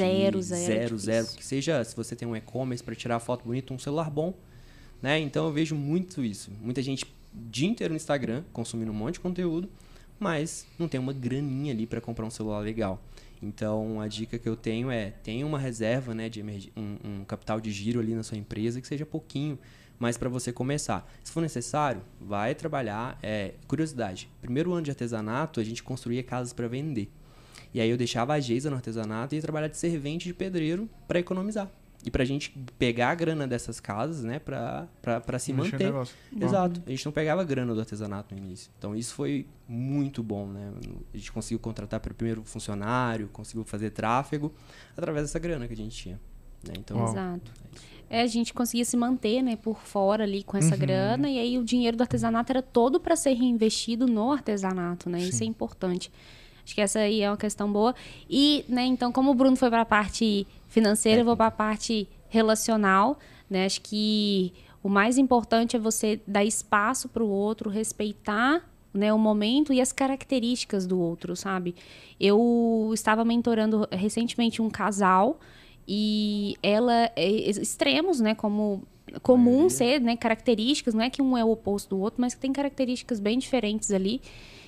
Zero. Que seja, se você tem um e-commerce para tirar foto bonita, um celular bom, né? Então, eu vejo muito isso. Muita gente o dia inteiro no Instagram, consumindo um monte de conteúdo, mas não tem uma graninha ali para comprar um celular legal. Então, a dica que eu tenho tenha uma reserva, né, um capital de giro ali na sua empresa, que seja pouquinho, mas para você começar. Se for necessário, vai trabalhar. Curiosidade, primeiro ano de artesanato, a gente construía casas para vender. E aí eu deixava a Geisa no artesanato e ia trabalhar de servente de pedreiro para economizar. E pra gente pegar a grana dessas casas, né, pra se manter. Exato. A gente não pegava a grana do artesanato no início. Então isso foi muito bom, né? A gente conseguiu contratar pelo primeiro funcionário, conseguiu fazer tráfego através dessa grana que a gente tinha. Né? Então, exato. A gente conseguia se manter, né, por fora ali com essa grana, e aí o dinheiro do artesanato era todo para ser reinvestido no artesanato, né? Sim. Isso é importante. Acho que essa aí é uma questão boa. E, né, então, como o Bruno foi para a parte financeira, eu vou para a parte relacional, né? Acho que o mais importante é você dar espaço para o outro, respeitar, né, o momento e as características do outro, sabe? Eu estava mentorando recentemente um casal e ela extremos, né, como comum ser, né, características, não é que um é o oposto do outro, mas que tem características bem diferentes ali.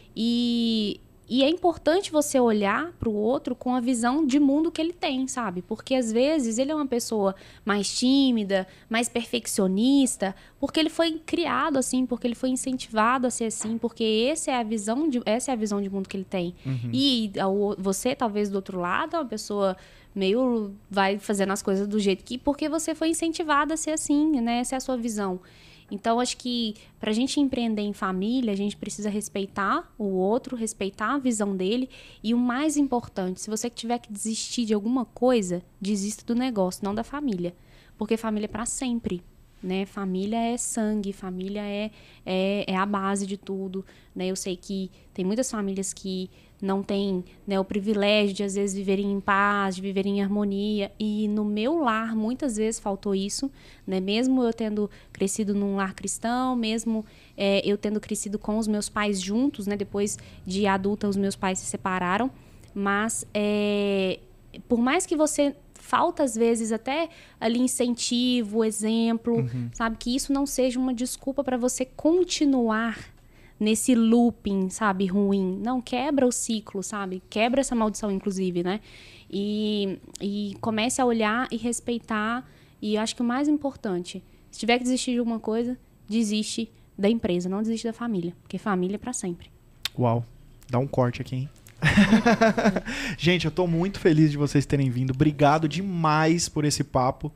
E é importante você olhar para o outro com a visão de mundo que ele tem, sabe? Porque, às vezes, ele é uma pessoa mais tímida, mais perfeccionista, porque ele foi criado assim, porque ele foi incentivado a ser assim, porque essa é a visão de mundo que ele tem. E você, talvez, do outro lado, é uma pessoa meio... vai fazendo as coisas do jeito que... porque você foi incentivado a ser assim, né? Essa é a sua visão. Então, acho que para a gente empreender em família, a gente precisa respeitar o outro, respeitar a visão dele. E o mais importante, se você tiver que desistir de alguma coisa, desista do negócio, não da família. Porque família é para sempre, né? Família é sangue, família é a base de tudo, né? Eu sei que tem muitas famílias que não têm, né, o privilégio de, às vezes, viverem em paz, de viverem em harmonia. E no meu lar, muitas vezes, faltou isso, né? Mesmo eu tendo crescido num lar cristão, mesmo eu tendo crescido com os meus pais juntos, né? Depois de adulta, os meus pais se separaram. Mas, por mais que você... falta, às vezes, até ali incentivo, exemplo, sabe? Que isso não seja uma desculpa para você continuar nesse looping, sabe, ruim. Não, quebra o ciclo, sabe? Quebra essa maldição, inclusive, né? E comece a olhar e respeitar. E eu acho que o mais importante, se tiver que desistir de alguma coisa, desiste da empresa, não desiste da família. Porque família é pra sempre. Uau. Dá um corte aqui, hein? Gente, eu tô muito feliz de vocês terem vindo. Obrigado demais por esse papo.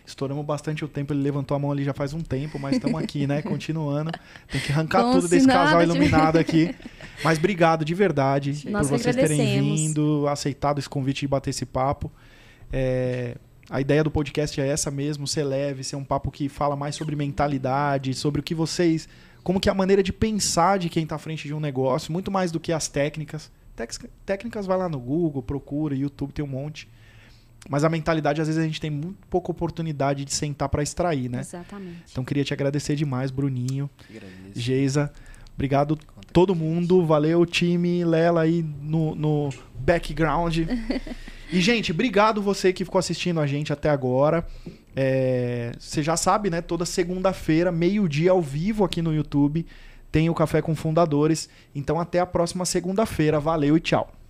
Estouramos bastante o tempo, ele levantou a mão ali já faz um tempo, mas estamos aqui, né? Continuando. Tem que arrancar Como tudo se desse nada casal iluminado aqui. Mas obrigado de verdade Nós por vocês terem agradecemos. vindo, aceitado esse convite de bater esse papo. A ideia do podcast é essa mesmo, ser leve, ser um papo que fala mais sobre mentalidade, sobre o que vocês... Como que é a maneira de pensar de quem está à frente de um negócio, muito mais do que as técnicas. Técnicas vai lá no Google, procura, YouTube tem um monte. Mas a mentalidade, às vezes, a gente tem muito pouca oportunidade de sentar para extrair, né? Exatamente. Então, queria te agradecer demais, Bruninho, Agradeço. Geisa. Obrigado Conta todo com a mundo. Valeu, time, Lela aí no background. E, gente, obrigado você que ficou assistindo a gente até agora. Você já sabe, né? Toda segunda-feira, meio-dia ao vivo aqui no YouTube, tem o Café com Fundadores. Então, até a próxima segunda-feira. Valeu e tchau.